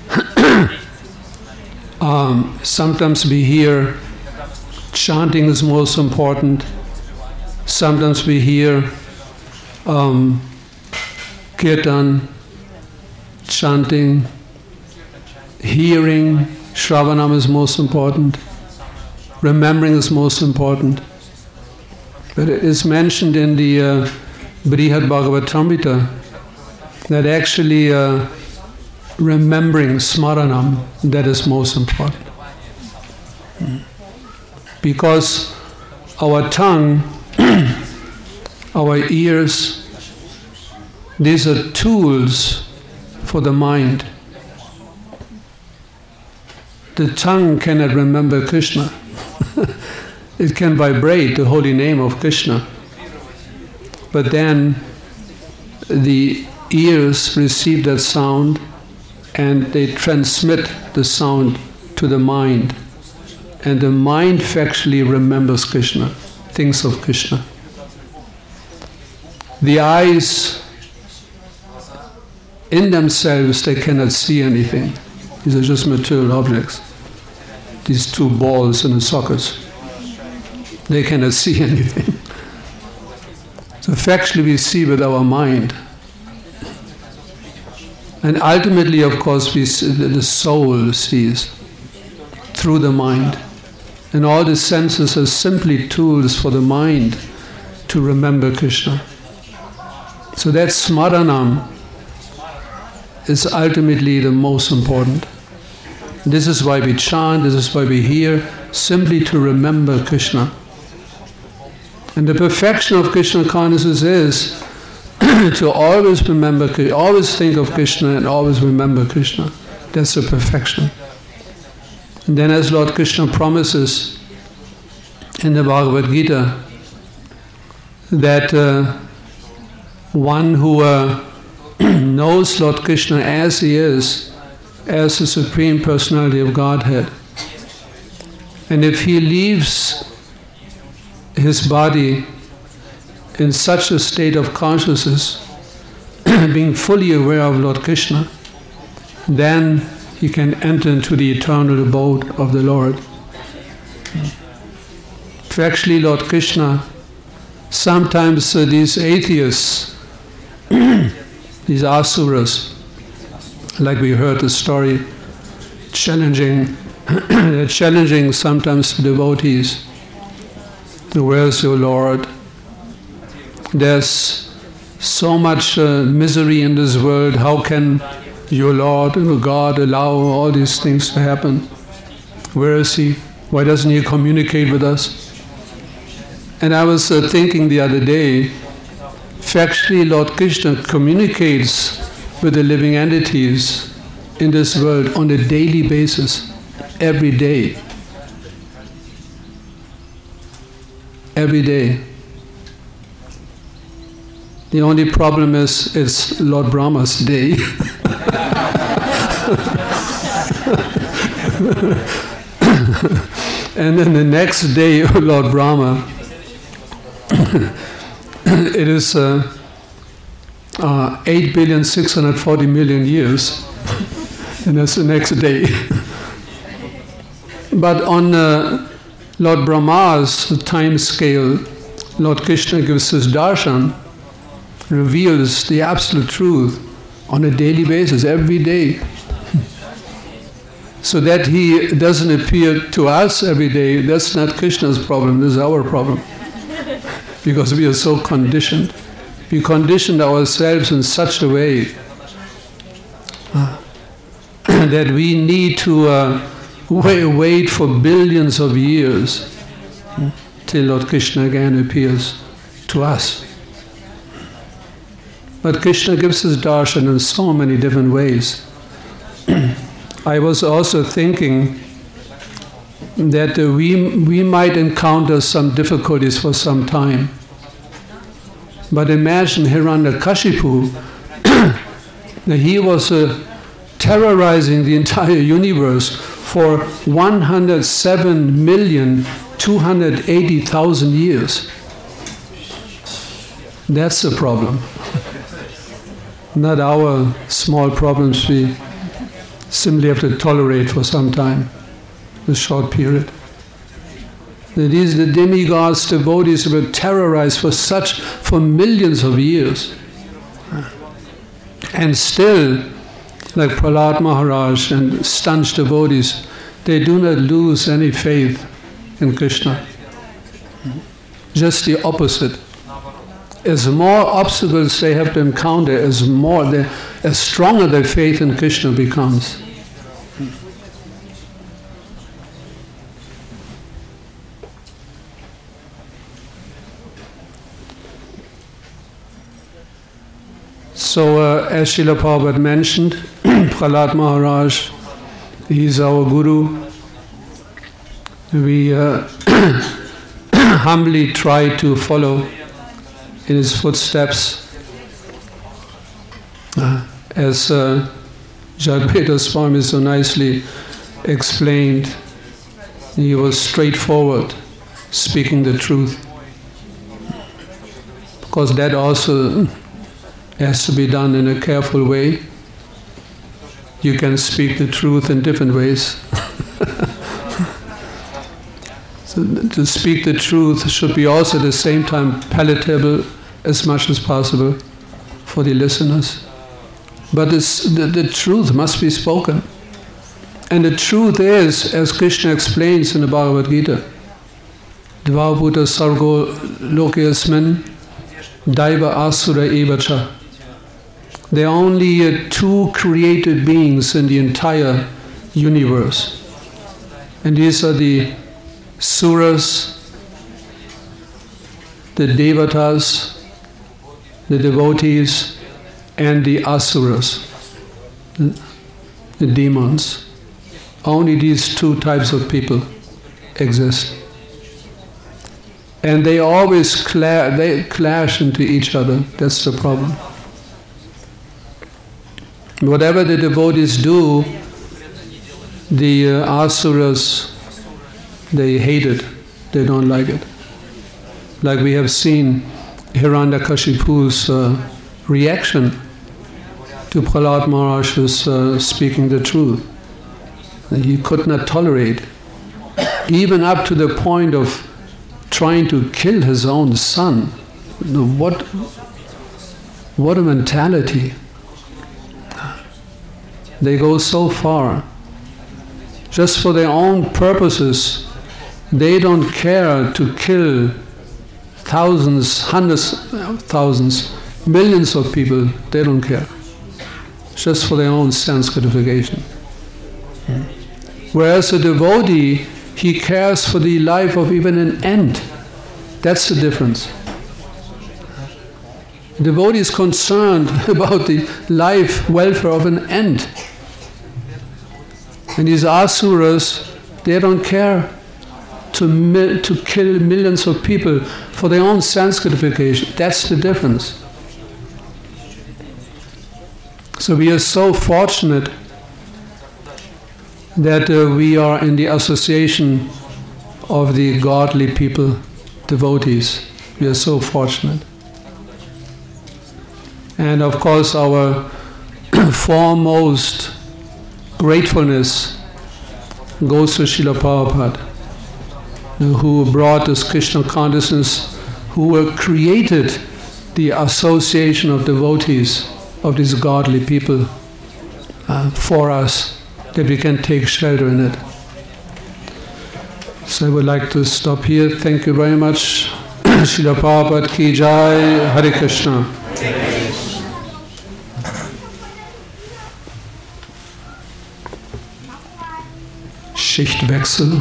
um, sometimes we hear chanting is most important. Sometimes we hear um, kirtan, chanting, hearing, shravanam is most important. Remembering is most important. But it is mentioned in the uh, Brihad Bhagavatamrita that actually uh, remembering smaranam, that is most important. Because our tongue, our ears, these are tools for the mind. The tongue cannot remember Krishna. It can vibrate the holy name of Krishna. But then the ears receive that sound and they transmit the sound to the mind. And the mind factually remembers Krishna, thinks of Krishna. The eyes, in themselves, they cannot see anything. These are just material objects. These two balls in the sockets. They cannot see anything. So factually we see with our mind. And ultimately, of course, we see, the soul sees through the mind. And all the senses are simply tools for the mind to remember Krishna. So that smaranam is ultimately the most important. This is why we chant, this is why we hear, simply to remember Krishna. And the perfection of Krishna consciousness is to always remember, always think of Krishna and always remember Krishna. That's the perfection. And then as Lord Krishna promises in the Bhagavad Gita, that uh, one who uh, knows Lord Krishna as he is, as the Supreme Personality of Godhead, and if he leaves his body in such a state of consciousness, being fully aware of Lord Krishna, then he can enter into the eternal abode of the Lord. For actually Lord Krishna, sometimes uh, these atheists, these asuras, like we heard the story, challenging, challenging sometimes devotees, where's your Lord? There's so much uh, misery in this world. How can your Lord, your God, allow all these things to happen? Where is He? Why doesn't He communicate with us? And I was uh, thinking the other day, factually Lord Krishna communicates with the living entities in this world on a daily basis, every day. Every day. The only problem is it's Lord Brahma's day. And then the next day of Lord Brahma, it is uh, uh, eight billion six hundred forty million years, and that's the next day. But on uh, Lord Brahma's time scale, Lord Krishna gives his darshan, reveals the absolute truth on a daily basis, every day. So that he doesn't appear to us every day, that's not Krishna's problem, this is our problem. Because we are so conditioned. We conditioned ourselves in such a way uh, that we need to uh, wait, wait for billions of years uh, till Lord Krishna again appears to us. But Krishna gives his darshan in so many different ways. I was also thinking that uh, we, we might encounter some difficulties for some time. But imagine Hiranyakashipu, he was uh, terrorizing the entire universe for one hundred seven million two hundred eighty thousand years. That's the problem. Not our small problems we simply have to tolerate for some time, a short period. These the demigods, devotees were terrorized for such, for millions of years. And still, like Prahlad Maharaj and staunch devotees, they do not lose any faith in Krishna. Just the opposite. As more obstacles they have to encounter, as more, they, as stronger their faith in Krishna becomes. So, uh, as Srila Prabhupada mentioned, Prahlad Maharaj, he's our guru. We uh, humbly try to follow in his footsteps. Uh, as uh, Jagabeta Swami so nicely explained, he was straightforward, speaking the truth. Because that also has to be done in a careful way. You can speak the truth in different ways. So to speak the truth should be also at the same time palatable as much as possible for the listeners. But this, the, the truth must be spoken. And the truth is, as Krishna explains in the Bhagavad Gita, Dvabhuta Sargo Lokesmin Daiva Asura Evacha. There are only uh, two created beings in the entire universe. And these are the Suras, the Devatas, the devotees, and the Asuras, the, the demons. Only these two types of people exist. And they always cla- they clash into each other. That's the problem. Whatever the devotees do, the uh, Asuras, they hate it. They don't like it. Like we have seen Hiranyakashipu's uh, reaction to Prahlad Maharaj's uh, speaking the truth. He could not tolerate, even up to the point of trying to kill his own son. What, what a mentality. They go so far. Just for their own purposes, they don't care to kill thousands, hundreds of thousands, millions of people. They don't care. Just for their own sense gratification. Whereas a devotee, he cares for the life of even an ant. That's the difference. A devotee is concerned about the life, welfare of an ant. And these Asuras, they don't care to mil- to kill millions of people for their own sense gratification. That's the difference. So we are so fortunate that uh, we are in the association of the godly people, devotees. We are so fortunate. And of course our foremost gratefulness goes to Srila Prabhupada, who brought this Krishna consciousness, who created the association of devotees, of these godly people uh, for us, that we can take shelter in it. So I would like to stop here. Thank you very much. Srila Prabhupada ki jai. Hare Krishna. Schichtwechsel.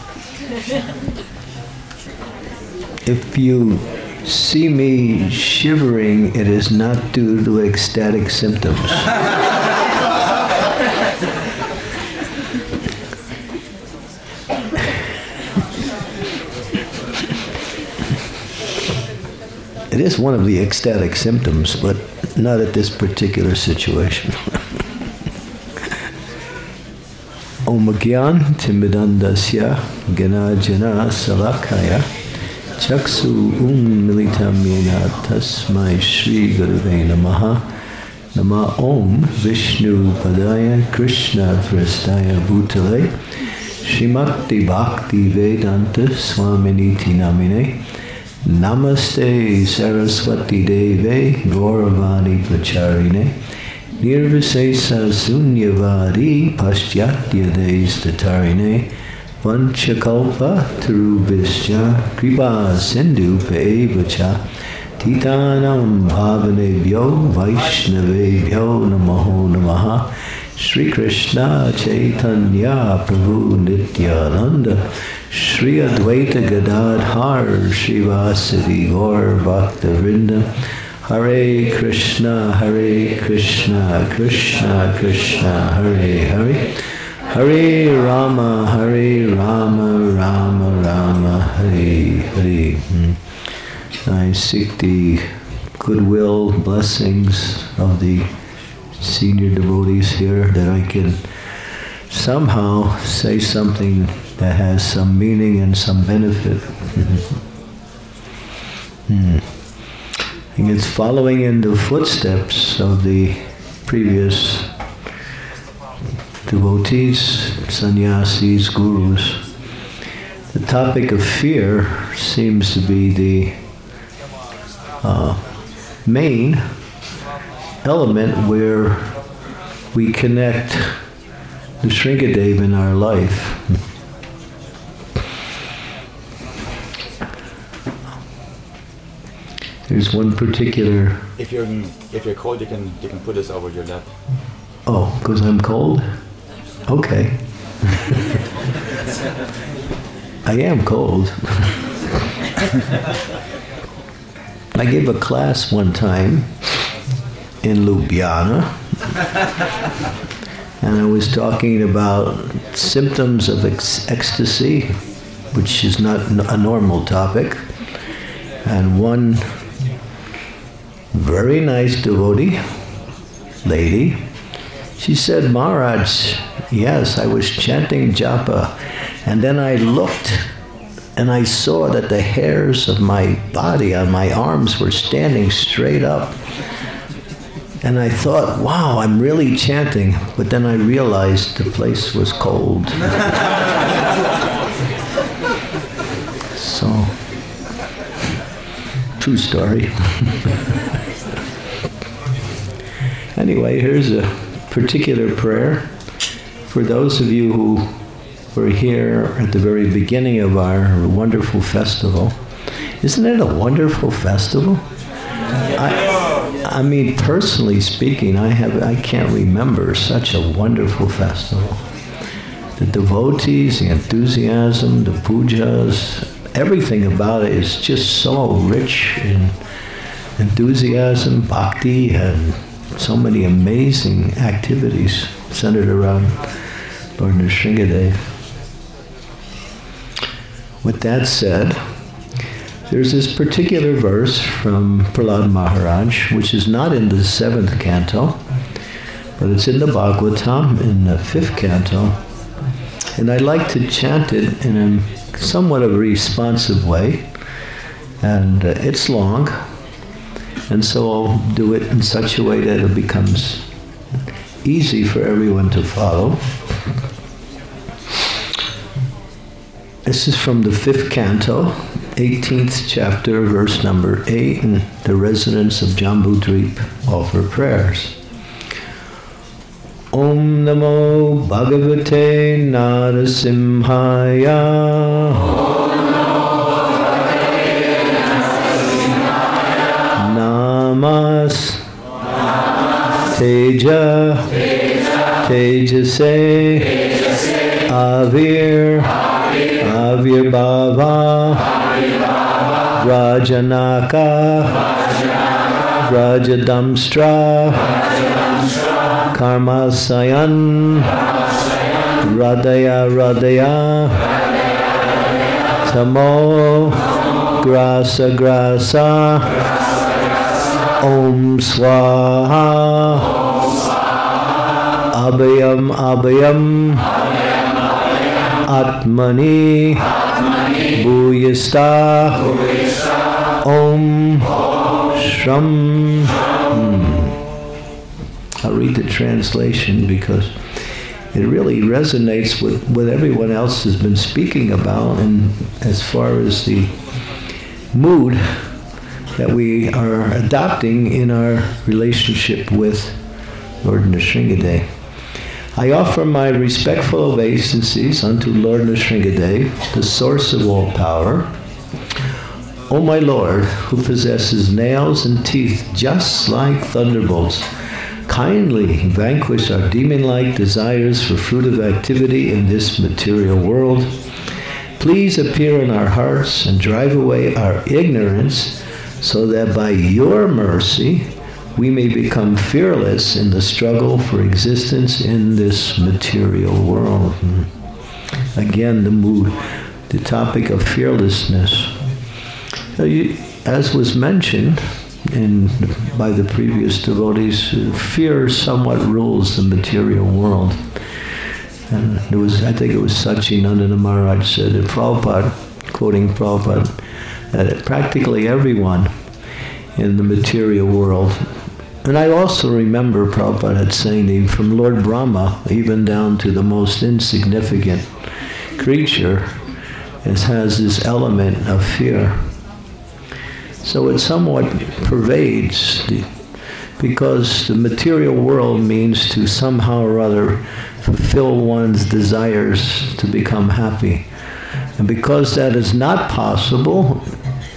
If you see me shivering, it is not due to ecstatic symptoms. It is one of the ecstatic symptoms, but not at this particular situation. Om Gyan Timidandasya Ganajana Salakaya Chaksu Um Militam Yena Tasmai Shri Guruve Namaha Nama Om Vishnu Padaya Krishna Vrastaya Bhutale Shrimakti Bhakti Vedanta Swaminiti Namine Namaste Saraswati Deve Gauravani Pracharine Nirvisesa Sunyavadi Paschatya Destatarine Vanchakalpa Tarubhischa Kripa Sindhu Pevacha Titanam Bhavanebhyo Vaishnavebhyo Namaho Namaha Shri Krishna Chaitanya Prabhu Nityananda Shri Advaita Gadadhar Srivasadi Gaur Bhakta-vrinda Hare Krishna Hare Krishna Krishna Krishna Hare Hare Hare Rama Hare Rama Rama Rama Hare Hare. I seek the goodwill, blessings of the senior devotees here, that I can somehow say something that has some meaning and some benefit. hmm. I think it's following in the footsteps of the previous devotees, sannyasis, gurus. The topic of fear seems to be the uh, main element where we connect the Shringadeva in our life. There's one particular... If you're if you're cold, you can you can put this over your lap. Oh, because I'm cold? Okay. I am cold. I gave a class one time in Ljubljana, and I was talking about symptoms of ex- ecstasy, which is not a normal topic. And one very nice devotee lady, she said, Maharaj, yes, I was chanting japa, and then I looked and I saw that the hairs of my body on my arms were standing straight up. And I thought, wow, I'm really chanting. But then I realized the place was cold. So, true story. Anyway, here's a particular prayer for those of you who were here at the very beginning of our wonderful festival. Isn't it a wonderful festival? I, I mean, personally speaking, I have I can't remember such a wonderful festival. The devotees, the enthusiasm, the pujas, everything about it is just so rich in enthusiasm, bhakti, and so many amazing activities centered around Lord Nrsingadev. With that said, there's this particular verse from Prahlad Maharaj, which is not in the seventh canto, but it's in the Bhagavatam, in the fifth canto. And I like to chant it in a somewhat of a responsive way. And uh, it's long, and so I'll do it in such a way that it becomes easy for everyone to follow. This is from the fifth canto, eighteenth chapter, verse number eight, and the residents of Jambudvip offer prayers. Om Namo Bhagavate Narasimhaya. Om Namo Bhagavate Narasimhaya. Namas Teja Tejase Avir Avir Bhava Rajanaka Rajadamstra Karma Sayan Radaya Radaya Tamo Grasa Grasa Om Swaha Abhayam Abhayam Atmani Bhuyasta Om Shram. Hmm. I'll read the translation because it really resonates with what everyone else has been speaking about, and as far as the mood that we are adopting in our relationship with Lord Nrsingadev. I offer my respectful obeisances unto Lord Nrsingadev, the source of all power. O my Lord, who possesses nails and teeth just like thunderbolts, kindly vanquish our demon-like desires for fruitive activity in this material world. Please appear in our hearts and drive away our ignorance, so that by your mercy we may become fearless in the struggle for existence in this material world. And again, the mood, the topic of fearlessness. Now you, as was mentioned in, by the previous devotees, fear somewhat rules the material world. And there was, I think it was Satchidananda Maharaj said that Prabhupada, quoting Prabhupada, that practically everyone in the material world, and I also remember Prabhupada had saying even from Lord Brahma, even down to the most insignificant creature, it has this element of fear. So it somewhat pervades, the, because the material world means to somehow or other fulfill one's desires to become happy. And because that is not possible,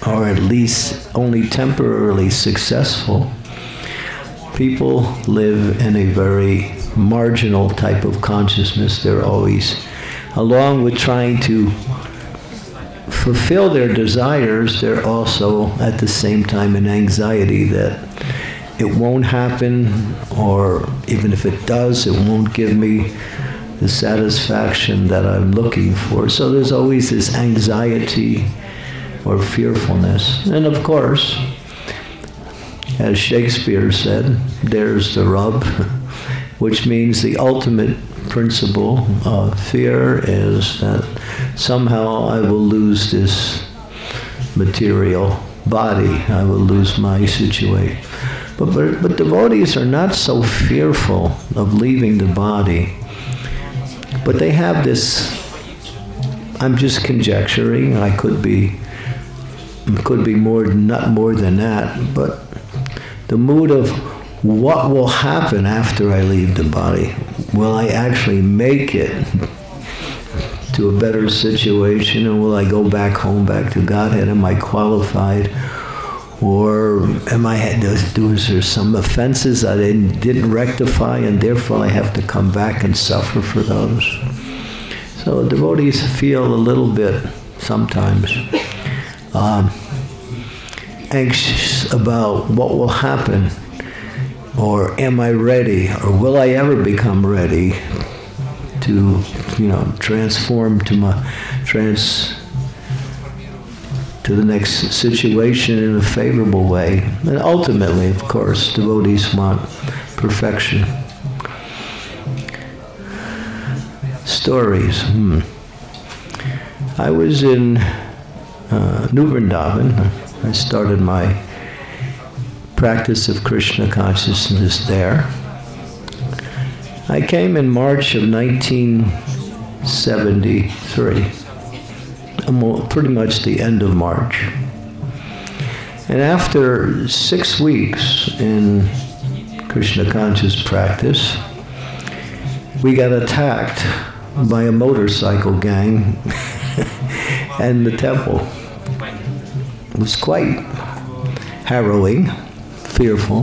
or at least only temporarily successful, people live in a very marginal type of consciousness. They're always, along with trying to fulfill their desires, they're also at the same time in anxiety that it won't happen, or even if it does, it won't give me the satisfaction that I'm looking for. So there's always this anxiety or fearfulness. And of course, as Shakespeare said, there's the rub, which means the ultimate principle of fear is that somehow I will lose this material body, I will lose my situation. But, but, but devotees are not so fearful of leaving the body, but they have this, I'm just conjecturing, I could be, could be more, not more than that, but the mood of what will happen after I leave the body. Will I actually make it to a better situation, or will I go back home, back to Godhead? Am I qualified? Or am I, is there some offenses I didn't, didn't rectify, and therefore I have to come back and suffer for those? So devotees feel a little bit, sometimes, um, anxious about what will happen, or am I ready, or will I ever become ready to, you know, transform to my, trans, to the next situation in a favorable way. And ultimately, of course, devotees want perfection. Stories. Hmm. I was in uh, New Vrindavan. I started my practice of Krishna consciousness there. I came in March of nineteen seventy-three, pretty much the end of March. And after six weeks in Krishna conscious practice, we got attacked by a motorcycle gang and the temple. It was quite harrowing, fearful.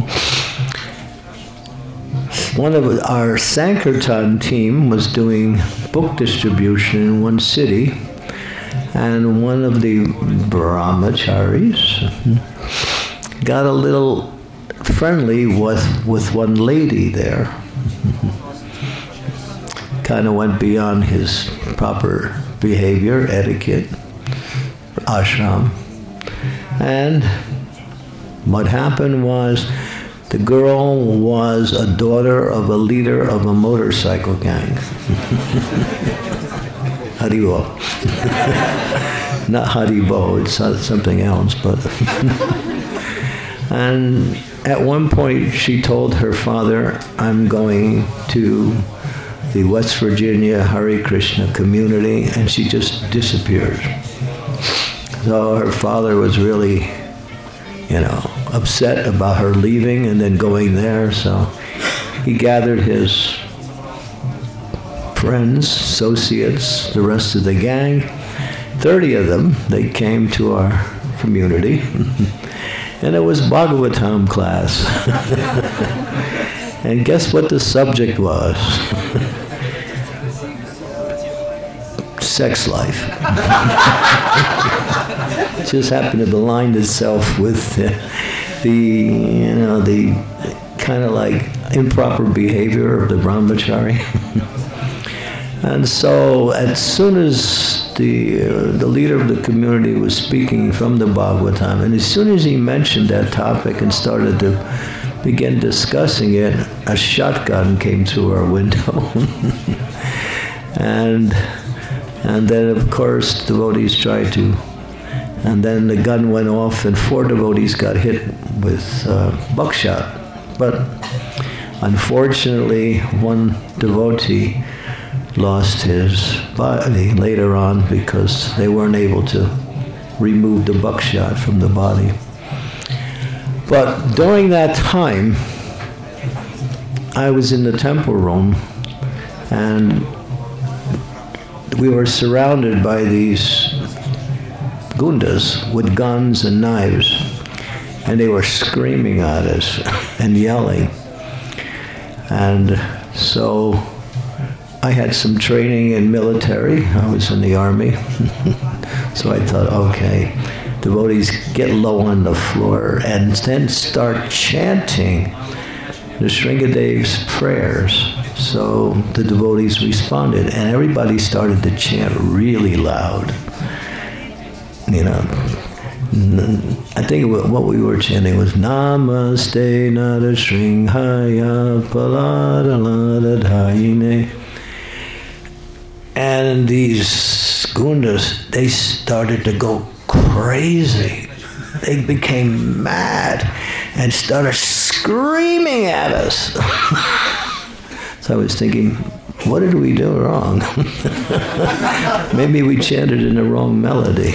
One of our Sankirtan team was doing book distribution in one city, and one of the brahmacharis got a little friendly with, with one lady there. Kind of went beyond his proper behavior, etiquette, ashram. And what happened was, the girl was a daughter of a leader of a motorcycle gang. Haribo. Not Haribo, it's something else, but... And at one point she told her father, I'm going to the West Virginia Hare Krishna community, and she just disappeared. So her father was really, you know, upset about her leaving and then going there, so he gathered his friends, associates, the rest of the gang, thirty of them. They came to our community, and it was Bhagavatam class. And guess what the subject was? Sex life. It just happened to align itself with the, the you know, the kind of like improper behavior of the brahmachari. And so as soon as the uh, the leader of the community was speaking from the Bhagavatam, and as soon as he mentioned that topic and started to begin discussing it, a shotgun came through our window. and and then of course devotees tried to, and then the gun went off and four devotees got hit with uh, buckshot. But unfortunately one devotee lost his body later on because they weren't able to remove the buckshot from the body. But during that time, I was in the temple room, and we were surrounded by these gundas with guns and knives, and they were screaming at us and yelling. And so I had some training in military. I was in the army. So I thought, okay, devotees get low on the floor and then start chanting Nrsingadev's prayers. So the devotees responded, and everybody started to chant really loud. You know, I think what we were chanting was Namaste Narasringhaya Paladaladaine. And these gundas, they started to go crazy. They became mad and started screaming at us. So I was thinking, what did we do wrong? Maybe we chanted in the wrong melody.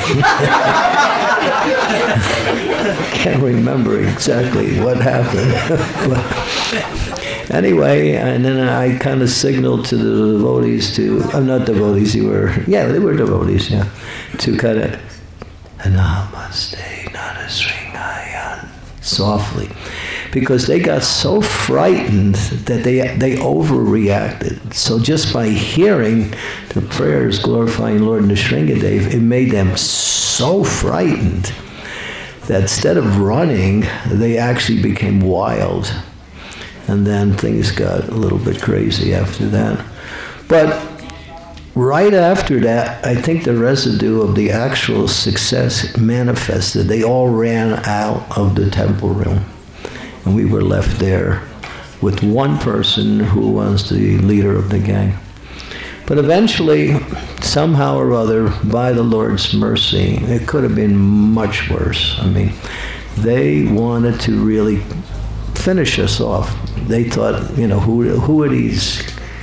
Can't remember exactly what happened. But anyway, and then I kind of signaled to the devotees to, I'm not devotees, they were, yeah, they were devotees, yeah, to kind of, Namaste Narasringhaya, softly. Because they got so frightened that they they overreacted. So just by hearing the prayers glorifying Lord Nrsingadev, it made them so frightened that instead of running, they actually became wild. And then things got a little bit crazy after that. But right after that, I think the residue of the actual success manifested. They all ran out of the temple room. And we were left there with one person who was the leader of the gang. But eventually, somehow or other, by the Lord's mercy, it could have been much worse. I mean, they wanted to really finish us off. They thought, you know, who, who are these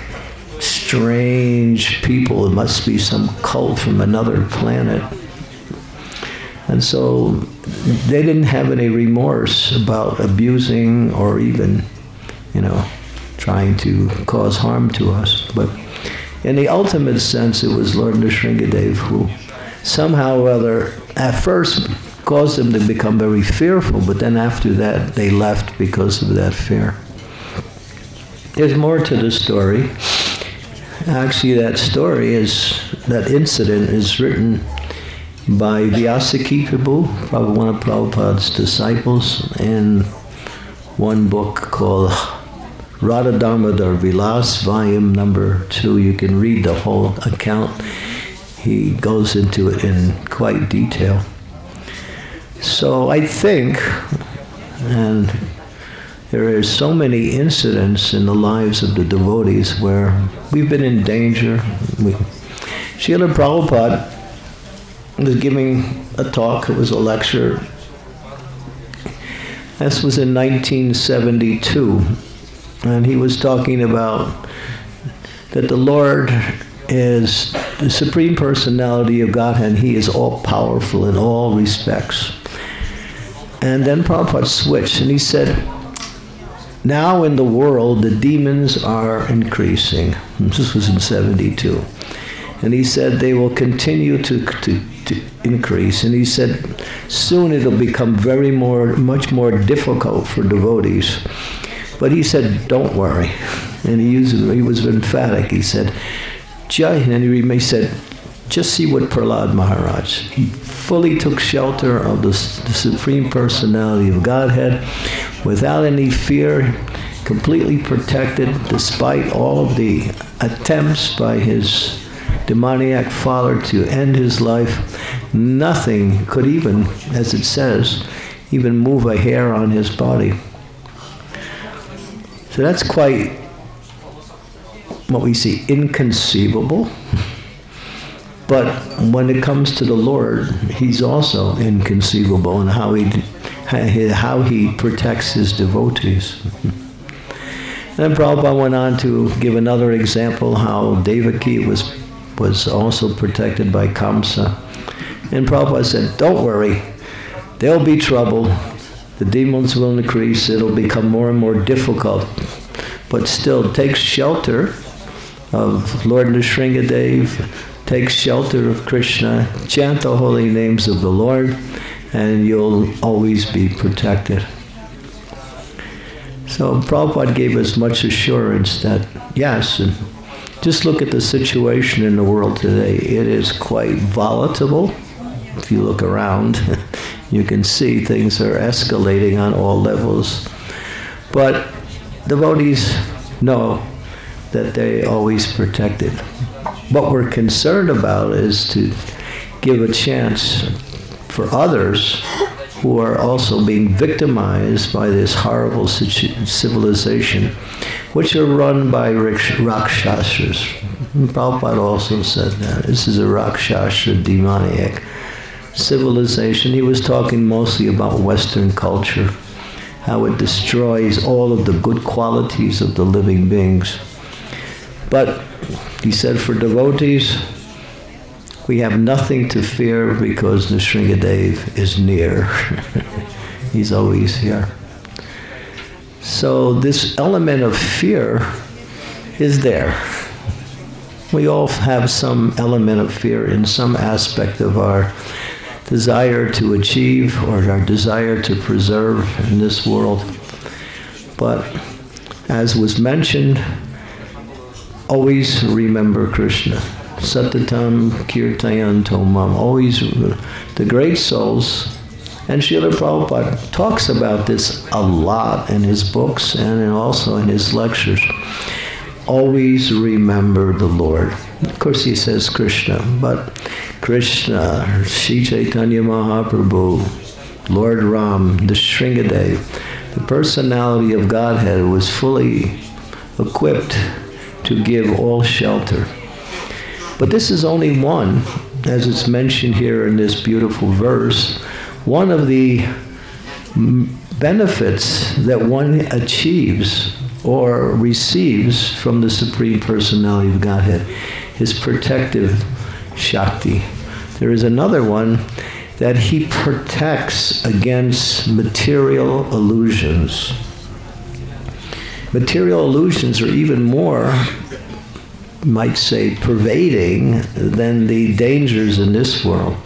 strange people? It must be some cult from another planet. And so they didn't have any remorse about abusing or even, you know, trying to cause harm to us. But in the ultimate sense, it was Lord Nrsingadev who somehow or other at first caused them to become very fearful, but then after that they left because of that fear. There's more to the story. Actually, that story is, that incident is written by Vyasaki Prabhu, probably one of Prabhupada's disciples, in one book called Radha Damodar Vilas, volume number two. You can read the whole account. He goes into it in quite detail. So I think, and there are so many incidents in the lives of the devotees where we've been in danger. We, Srila Prabhupada was giving a talk, it was a lecture. This was in nineteen seventy-two, and he was talking about that the Lord is the Supreme Personality of Godhead, and He is all-powerful in all respects. And then Prabhupada switched, and he said, now in the world, the demons are increasing. This was in seventy-two. And he said they will continue to, to, to increase. And he said soon it'll become very more, much more difficult for devotees. But he said, don't worry. And he used, he was emphatic. He said, and he said, just see what Prahlad Maharaj, he fully took shelter of the, the Supreme Personality of Godhead without any fear, completely protected despite all of the attempts by his demoniac father to end his life. Nothing could even, as it says, even move a hair on his body. So that's quite what we see, inconceivable. But when it comes to the Lord, He's also inconceivable in how he how he protects His devotees. Then Prabhupada went on to give another example how Devaki was was also protected by Kamsa. And Prabhupada said, don't worry, there'll be trouble. The demons will increase. It'll become more and more difficult. But still, take shelter of Lord Nrsingadev, take shelter of Krishna, chant the holy names of the Lord, and you'll always be protected. So Prabhupada gave us much assurance that, yes, and just look at the situation in the world today. It is quite volatile. If you look around, you can see things are escalating on all levels. But devotees know that they're always protected. What we're concerned about is to give a chance for others who are also being victimized by this horrible civilization, which are run by Rakshasas. Prabhupada also said that. This is a Rakshasa demoniac civilization. He was talking mostly about Western culture, how it destroys all of the good qualities of the living beings. But he said for devotees, we have nothing to fear because Nrsingadev is near. He's always here. So this element of fear is there. We all have some element of fear in some aspect of our desire to achieve or our desire to preserve in this world. But as was mentioned, always remember Krishna. Satatam Kirtayan Tomam. Always, the great souls, and Srila Prabhupada talks about this a lot in his books and also in his lectures. Always remember the Lord. Of course he says Krishna, but Krishna, Sri Chaitanya Mahaprabhu, Lord Ram, the Nrsingadev, the personality of Godhead was fully equipped to give all shelter. But this is only one, as it's mentioned here in this beautiful verse, one of the benefits that one achieves or receives from the Supreme Personality of Godhead, his protective Shakti. There is another one that he protects against material illusions. Material illusions are even more, might say, pervading than the dangers in this world.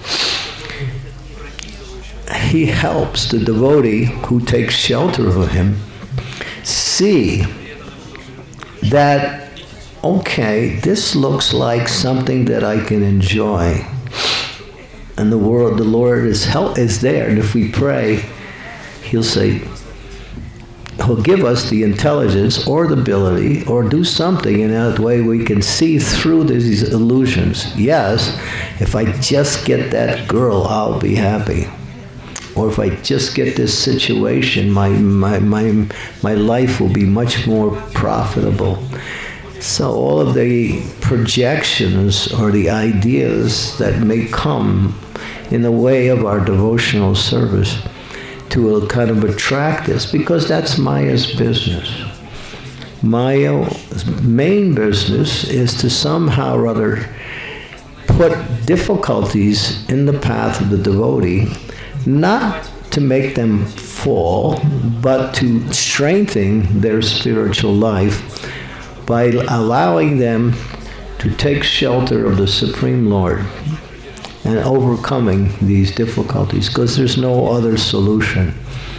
He helps the devotee who takes shelter of him see that, okay, this looks like something that I can enjoy. And the world, the Lord is help is there. And if we pray, he'll say, he'll give us the intelligence or the ability or do something in that way we can see through these illusions. Yes, if I just get that girl, I'll be happy. Or if I just get this situation, my my my my life will be much more profitable. So all of the projections or the ideas that may come in the way of our devotional service to kind of attract us, because that's Maya's business. Maya's main business is to somehow or other put difficulties in the path of the devotee, not to make them fall, but to strengthen their spiritual life by allowing them to take shelter of the Supreme Lord and overcoming these difficulties, because there's no other solution.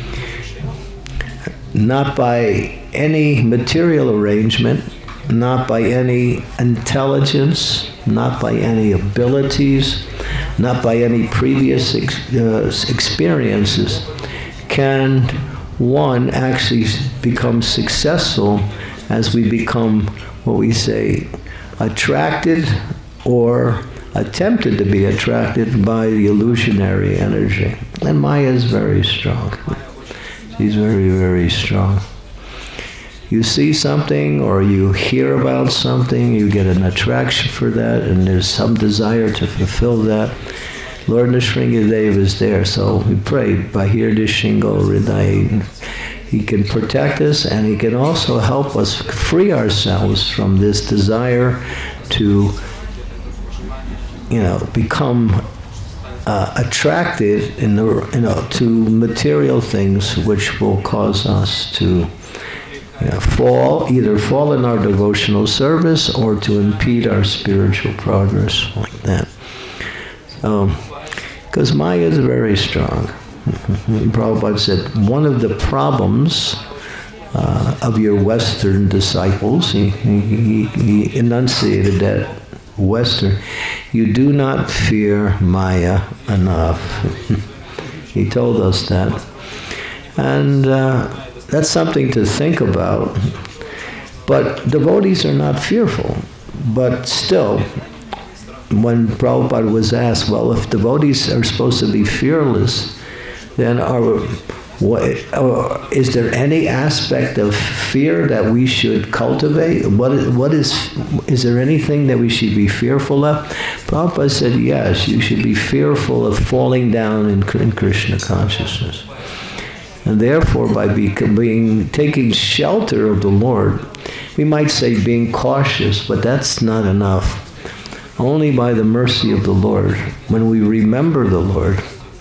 Not by any material arrangement, not by any intelligence, not by any abilities, not by any previous ex- uh, experiences, can one actually become successful as we become, what we say, attracted or attempted to be attracted by the illusionary energy. And Maya is very strong. She's very, very strong. You see something or you hear about something, you get an attraction for that, and there's some desire to fulfill that. Lord Nrsingadev is there, so we pray, Bahir Shingo Hriday. He can protect us, and he can also help us free ourselves from this desire to, you know, become uh, attracted in the, you know, to material things, which will cause us to yeah, fall, either fall in our devotional service or to impede our spiritual progress, like that. Because um, Maya is very strong. Prabhupada said, one of the problems uh, of your Western disciples, he, he, he enunciated that Western, you do not fear Maya enough. He told us that. And uh, that's something to think about. But devotees are not fearful. But still, when Prabhupada was asked, well, if devotees are supposed to be fearless, then are, what, uh, is there any aspect of fear that we should cultivate? What, what is, is there anything that we should be fearful of? Prabhupada said, yes, you should be fearful of falling down in, in Krishna consciousness. And therefore, by being, taking shelter of the Lord, we might say being cautious, but that's not enough. Only by the mercy of the Lord, when we remember the Lord.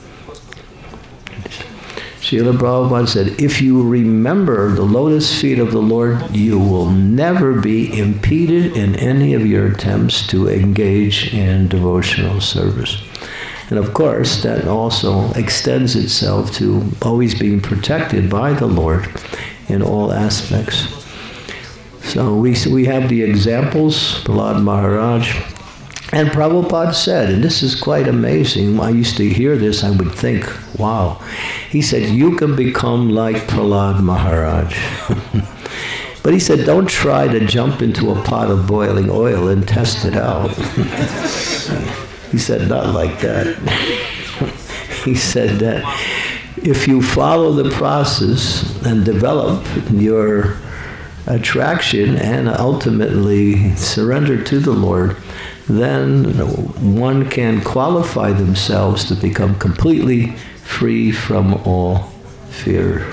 Srila Prabhupada said, if you remember the lotus feet of the Lord, you will never be impeded in any of your attempts to engage in devotional service. And of course, that also extends itself to always being protected by the Lord in all aspects. So we, we have the examples, Prahlad Maharaj. And Prabhupada said, and this is quite amazing, I used to hear this, I would think, wow. He said, you can become like Prahlad Maharaj. But he said, don't try to jump into a pot of boiling oil and test it out. He said, not like that. He said that if you follow the process and develop your attraction and ultimately surrender to the Lord, then one can qualify themselves to become completely free from all fear.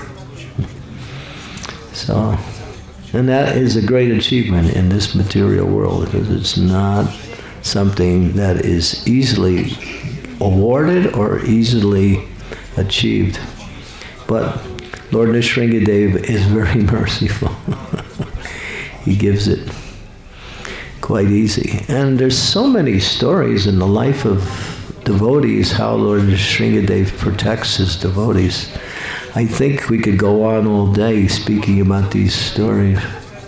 So, and that is a great achievement in this material world, because it's not something that is easily awarded or easily achieved. But Lord Nrsingadev is very merciful. He gives it quite easy. And there's so many stories in the life of devotees, how Lord Nrsingadev protects his devotees. I think we could go on all day speaking about these stories.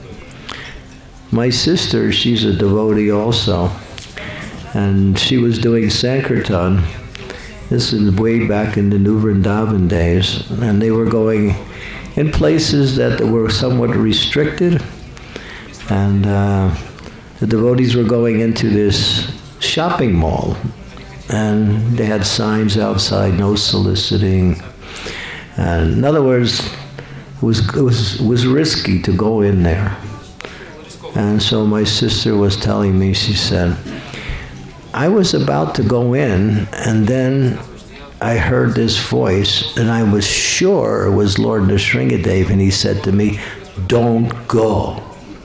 My sister, she's a devotee also, and she was doing Sankirtan. This is way back in the New Vrindavan days, and they were going in places that were somewhat restricted, and uh, the devotees were going into this shopping mall, and they had signs outside, no soliciting. And in other words, it was, it was, it was risky to go in there. And so my sister was telling me, she said, I was about to go in, and then I heard this voice, and I was sure it was Lord Nrsingadev, and he said to me, don't go.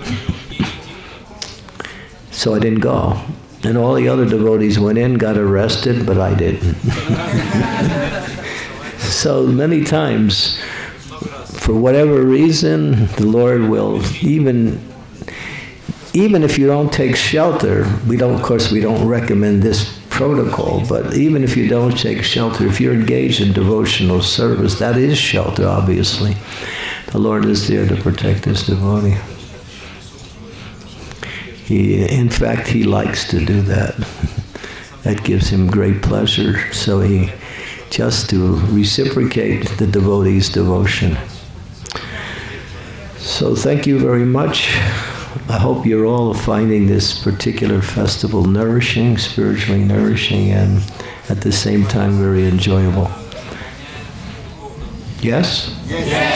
So I didn't go. And all the other devotees went in, got arrested, but I didn't. So many times, for whatever reason, the Lord will, even even if you don't take shelter, we don't, of course, we don't recommend this protocol, but even if you don't take shelter, if you're engaged in devotional service, that is shelter, obviously. The Lord is there to protect his devotee. He, in fact, he likes to do that. That gives him great pleasure. So he, just to reciprocate the devotee's devotion. So thank you very much. I hope you're all finding this particular festival nourishing, spiritually nourishing, and at the same time very enjoyable. Yes? Yes.